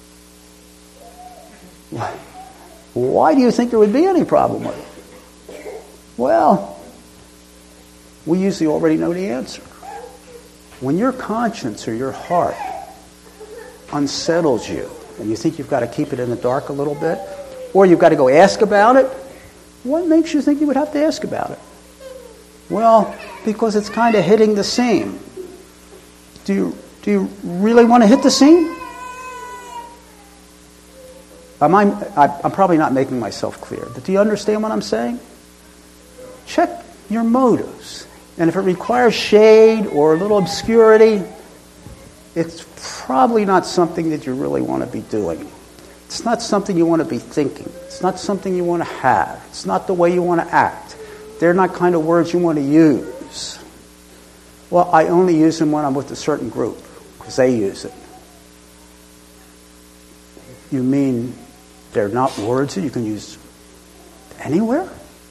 Why do you think there would be any problem with it? Well, we usually already know the answer. When your conscience or your heart unsettles you, and you think you've got to keep it in the dark a little bit, or you've got to go ask about it, what makes you think you would have to ask about it? Well, because it's kind of hitting the seam. Do you really want to hit the seam? I'm probably not making myself clear, but do you understand what I'm saying? Check your motives. And if it requires shade or a little obscurity, it's probably not something that you really want to be doing. It's not something you want to be thinking. It's not something you want to have. It's not the way you want to act. They're not kind of words you want to use. Well, I only use them when I'm with a certain group, because they use it. You mean they're not words that you can use anywhere?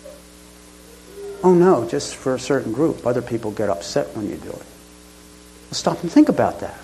Oh no, just for a certain group. Other people get upset when you do it. Well, stop and think about that.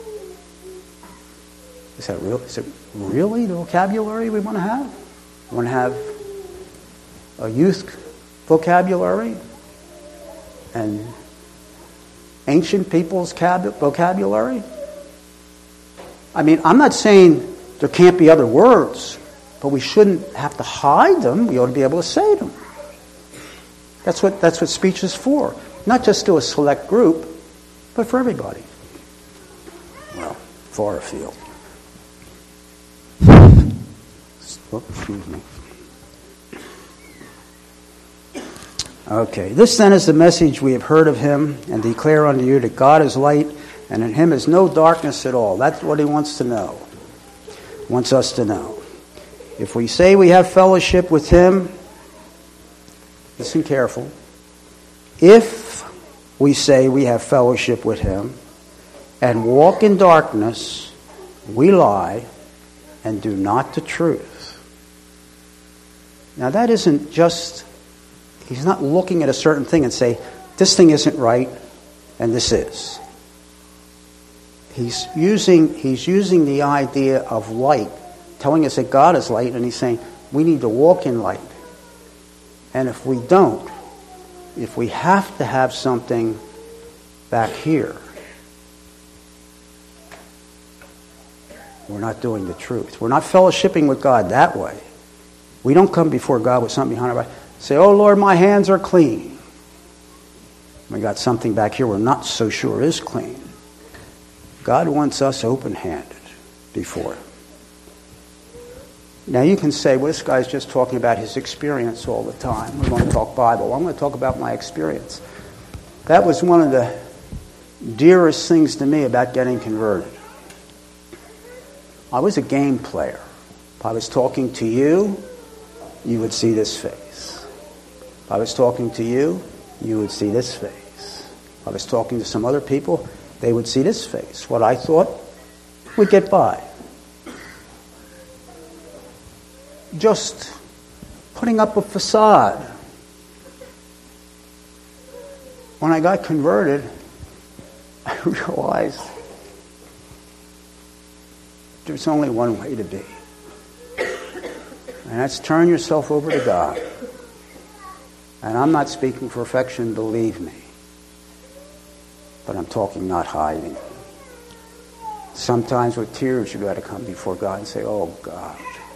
Is it really the vocabulary we want to have? We want to have a youth vocabulary and ancient people's vocabulary? I mean, I'm not saying there can't be other words, but we shouldn't have to hide them. We ought to be able to say them. That's what speech is for. Not just to a select group, but for everybody. Well, far afield. Oh, excuse me. Okay, this then is the message we have heard of Him and declare unto you that God is light and in Him is no darkness at all. That's what He wants to know. Wants us to know. If we say we have fellowship with Him, listen careful. If we say we have fellowship with Him and walk in darkness, we lie and do not the truth. Now that isn't just He's not looking at a certain thing and say, this thing isn't right, and this is. He's using the idea of light, telling us that God is light, and he's saying we need to walk in light. And if we don't, if we have to have something back here, we're not doing the truth. We're not fellowshipping with God that way. We don't come before God with something behind our back. Say, oh Lord, my hands are clean. We got something back here we're not so sure is clean. God wants us open-handed before him. Now you can say, well, this guy's just talking about his experience all the time. We're going to talk Bible. I'm going to talk about my experience. That was one of the dearest things to me about getting converted. I was a game player. If I was talking to you, you would see this face. If I was talking to you, you would see this face. If I was talking to some other people, they would see this face. What I thought would get by. Just putting up a facade. When I got converted, I realized there's only one way to be. And that's turn yourself over to God. And I'm not speaking perfection, believe me. But I'm talking not hiding. Sometimes with tears you've got to come before God and say, oh God,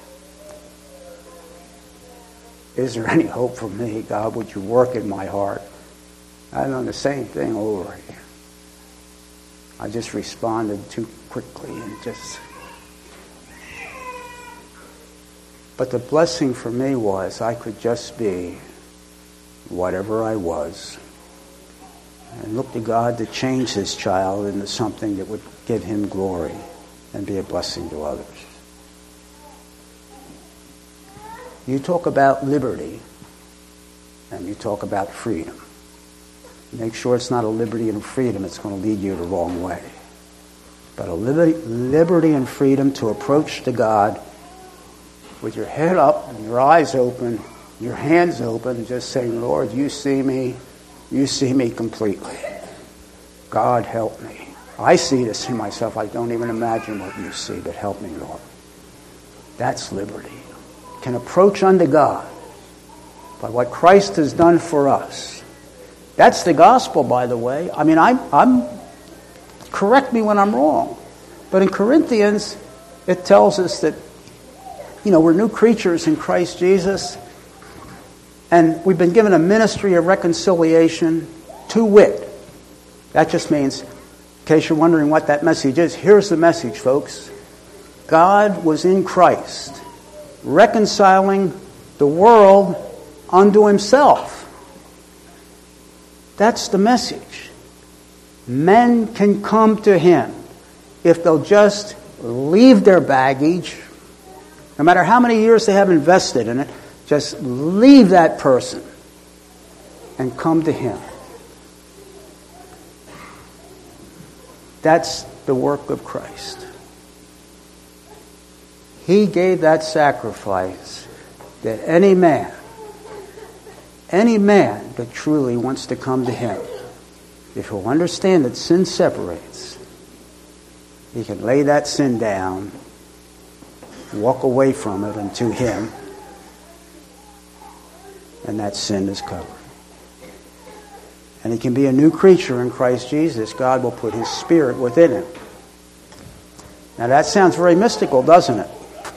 is there any hope for me? God, would you work in my heart? I've done the same thing over again. I just responded too quickly and just... But the blessing for me was I could just be whatever I was and look to God to change his child into something that would give him glory and be a blessing to others. You talk about liberty and you talk about freedom. Make sure it's not a liberty and freedom that's going to lead you the wrong way. But a liberty and freedom to approach to God with your head up and your eyes open, your hands open, and just saying, Lord, you see me completely. God, help me. I see this in myself. I don't even imagine what you see, but help me, Lord. That's liberty. Can approach unto God by what Christ has done for us. That's the gospel, by the way. I mean, I'm correct me when I'm wrong. But in Corinthians, it tells us that, we're new creatures in Christ Jesus. And we've been given a ministry of reconciliation, to wit. That just means, in case you're wondering what that message is, here's the message, folks. God was in Christ, reconciling the world unto himself. That's the message. Men can come to him if they'll just leave their baggage, no matter how many years they have invested in it, just leave that person and come to him. That's the work of Christ. He gave that sacrifice that any man that truly wants to come to him, if he'll understand that sin separates, he can lay that sin down, walk away from it unto him, and that sin is covered. And he can be a new creature in Christ Jesus. God will put his Spirit within him. Now that sounds very mystical, doesn't it?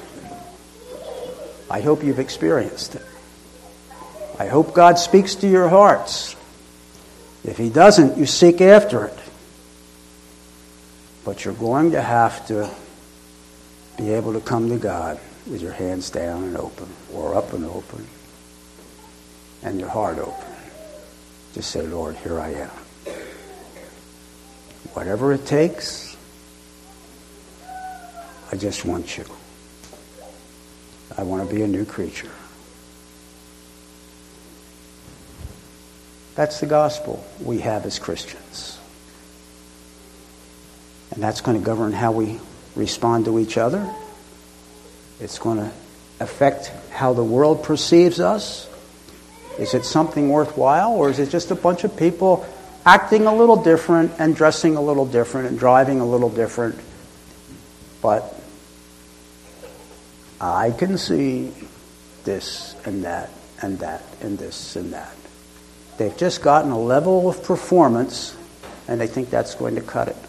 I hope you've experienced it. I hope God speaks to your hearts. If he doesn't, you seek after it. But you're going to have to be able to come to God with your hands down and open, or up and open, and your heart open. Just say, Lord, here I am. Whatever it takes, I just want you. I want to be a new creature. That's the gospel we have as Christians. And that's going to govern how we respond to each other. It's going to affect how the world perceives us. Is it something worthwhile, or is it just a bunch of people acting a little different and dressing a little different and driving a little different? But I can see this and that and that and this and that. They've just gotten a level of performance, and they think that's going to cut it.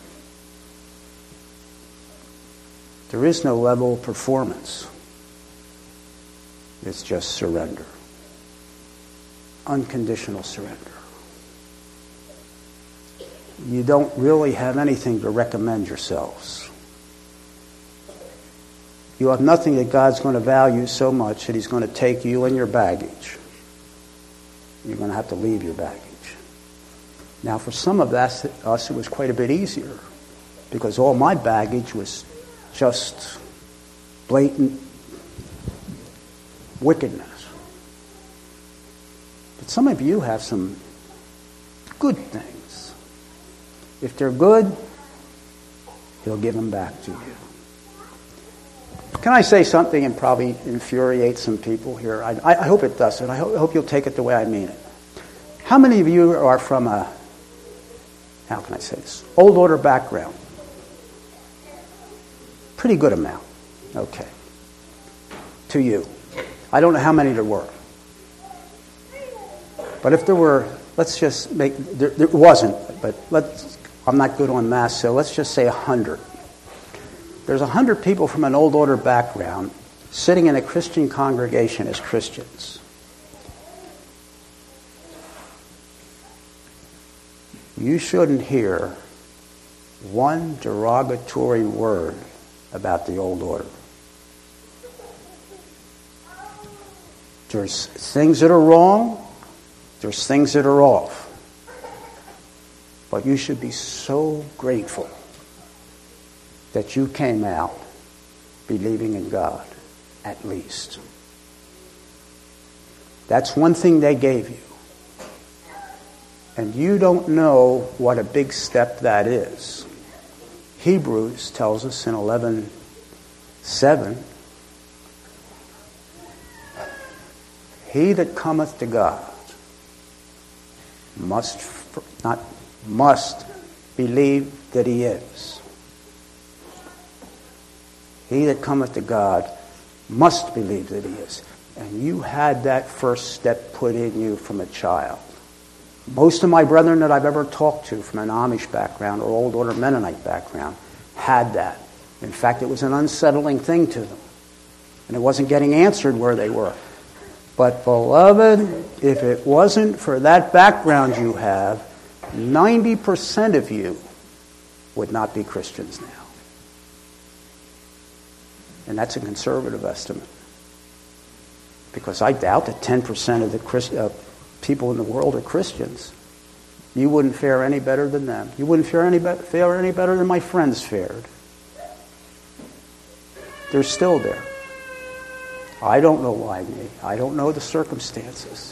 There is no level of performance. It's just surrender. Unconditional surrender. You don't really have anything to recommend yourselves. You have nothing that God's going to value so much that He's going to take you and your baggage. You're going to have to leave your baggage. Now, for some of us, it was quite a bit easier, because all my baggage was just blatant wickedness. But some of you have some good things. If they're good, He'll give them back to you. Can I say something and probably infuriate some people here? I hope it doesn't. I hope you'll take it the way I mean it. How many of you are from a, how can I say this, old order background? Pretty good amount. Okay. To you. I don't know how many there were. But if there were, let's just make, there wasn't, but I'm not good on math, so let's just say 100. There's 100 people from an old order background sitting in a Christian congregation as Christians. You shouldn't hear one derogatory word about the old order. There's things that are wrong. There's things that are off. But you should be so grateful that you came out believing in God, at least. That's one thing they gave you. And you don't know what a big step that is. Hebrews tells us in 11:7, he that cometh to God must believe that He is. He that cometh to God must believe that He is. And you had that first step put in you from a child. Most of my brethren that I've ever talked to from an Amish background or Old Order Mennonite background had that. In fact, it was an unsettling thing to them. And it wasn't getting answered where they were. But beloved, if it wasn't for that background you have, 90% of you would not be Christians now. And that's a conservative estimate. Because I doubt that 10% of the people in the world are Christians. You wouldn't fare any better than them. You wouldn't fare any better than my friends fared. They're still there. I don't know why me. I don't know the circumstances.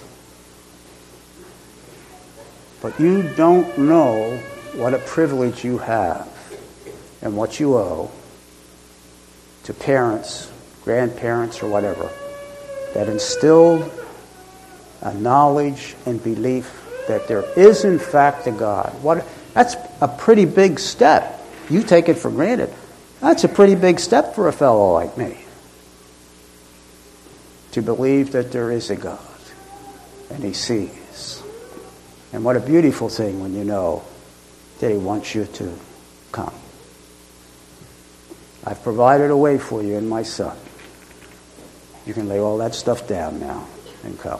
But you don't know what a privilege you have and what you owe to parents, grandparents, or whatever, that instilled a knowledge and belief that there is in fact a God. That's a pretty big step. You take it for granted. That's a pretty big step for a fellow like me, to believe that there is a God and He sees. And what a beautiful thing when you know that He wants you to come. I've provided a way for you in my Son. You can lay all that stuff down now and come.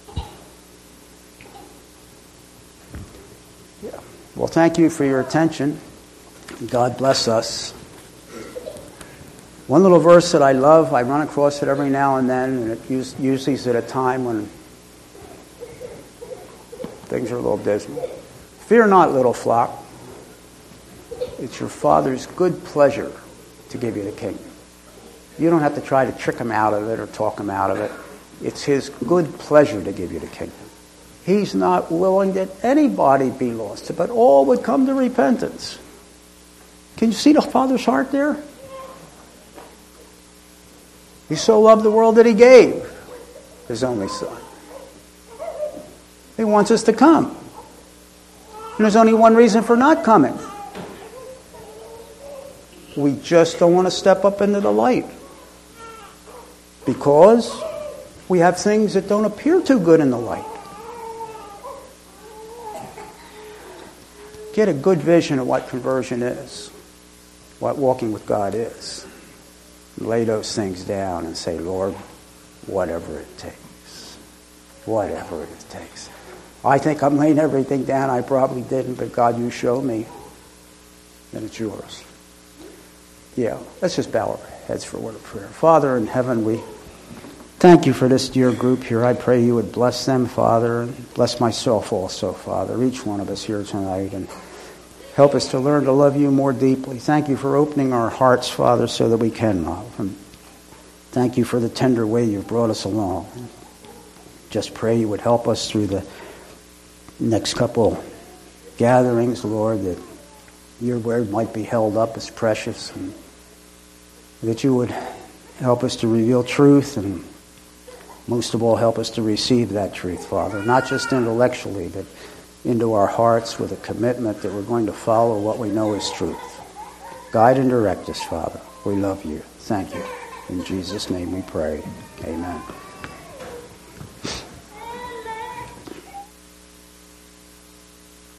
Yeah. Well, thank you for your attention. God bless us. One little verse that I love, I run across it every now and then, and it usually is at a time when things are a little dismal. Fear not, little flock. It's your Father's good pleasure to give you the kingdom. You don't have to try to trick Him out of it or talk Him out of it. It's His good pleasure to give you the kingdom. He's not willing that anybody be lost, but all would come to repentance. Can you see the Father's heart there? He so loved the world that He gave His only Son. He wants us to come. And there's only one reason for not coming. We just don't want to step up into the light. Because we have things that don't appear too good in the light. Get a good vision of what conversion is. What walking with God is. Lay those things down and say, Lord, whatever it takes. Whatever it takes. I think I'm laying everything down. I probably didn't, but God, you show me. Then it's yours. Yeah, let's just bow our heads for a word of prayer. Father in heaven, we thank you for this dear group here. I pray you would bless them, Father, and bless myself also, Father, each one of us here tonight, and help us to learn to love you more deeply. Thank you for opening our hearts, Father, so that we can love. And thank you for the tender way you've brought us along. Just pray you would help us through the next couple gatherings, Lord, that your word might be held up as precious, and that you would help us to reveal truth, and most of all, help us to receive that truth, Father, not just intellectually, but into our hearts with a commitment that we're going to follow what we know is truth. Guide and direct us, Father. We love you. Thank you. In Jesus' name we pray. Amen.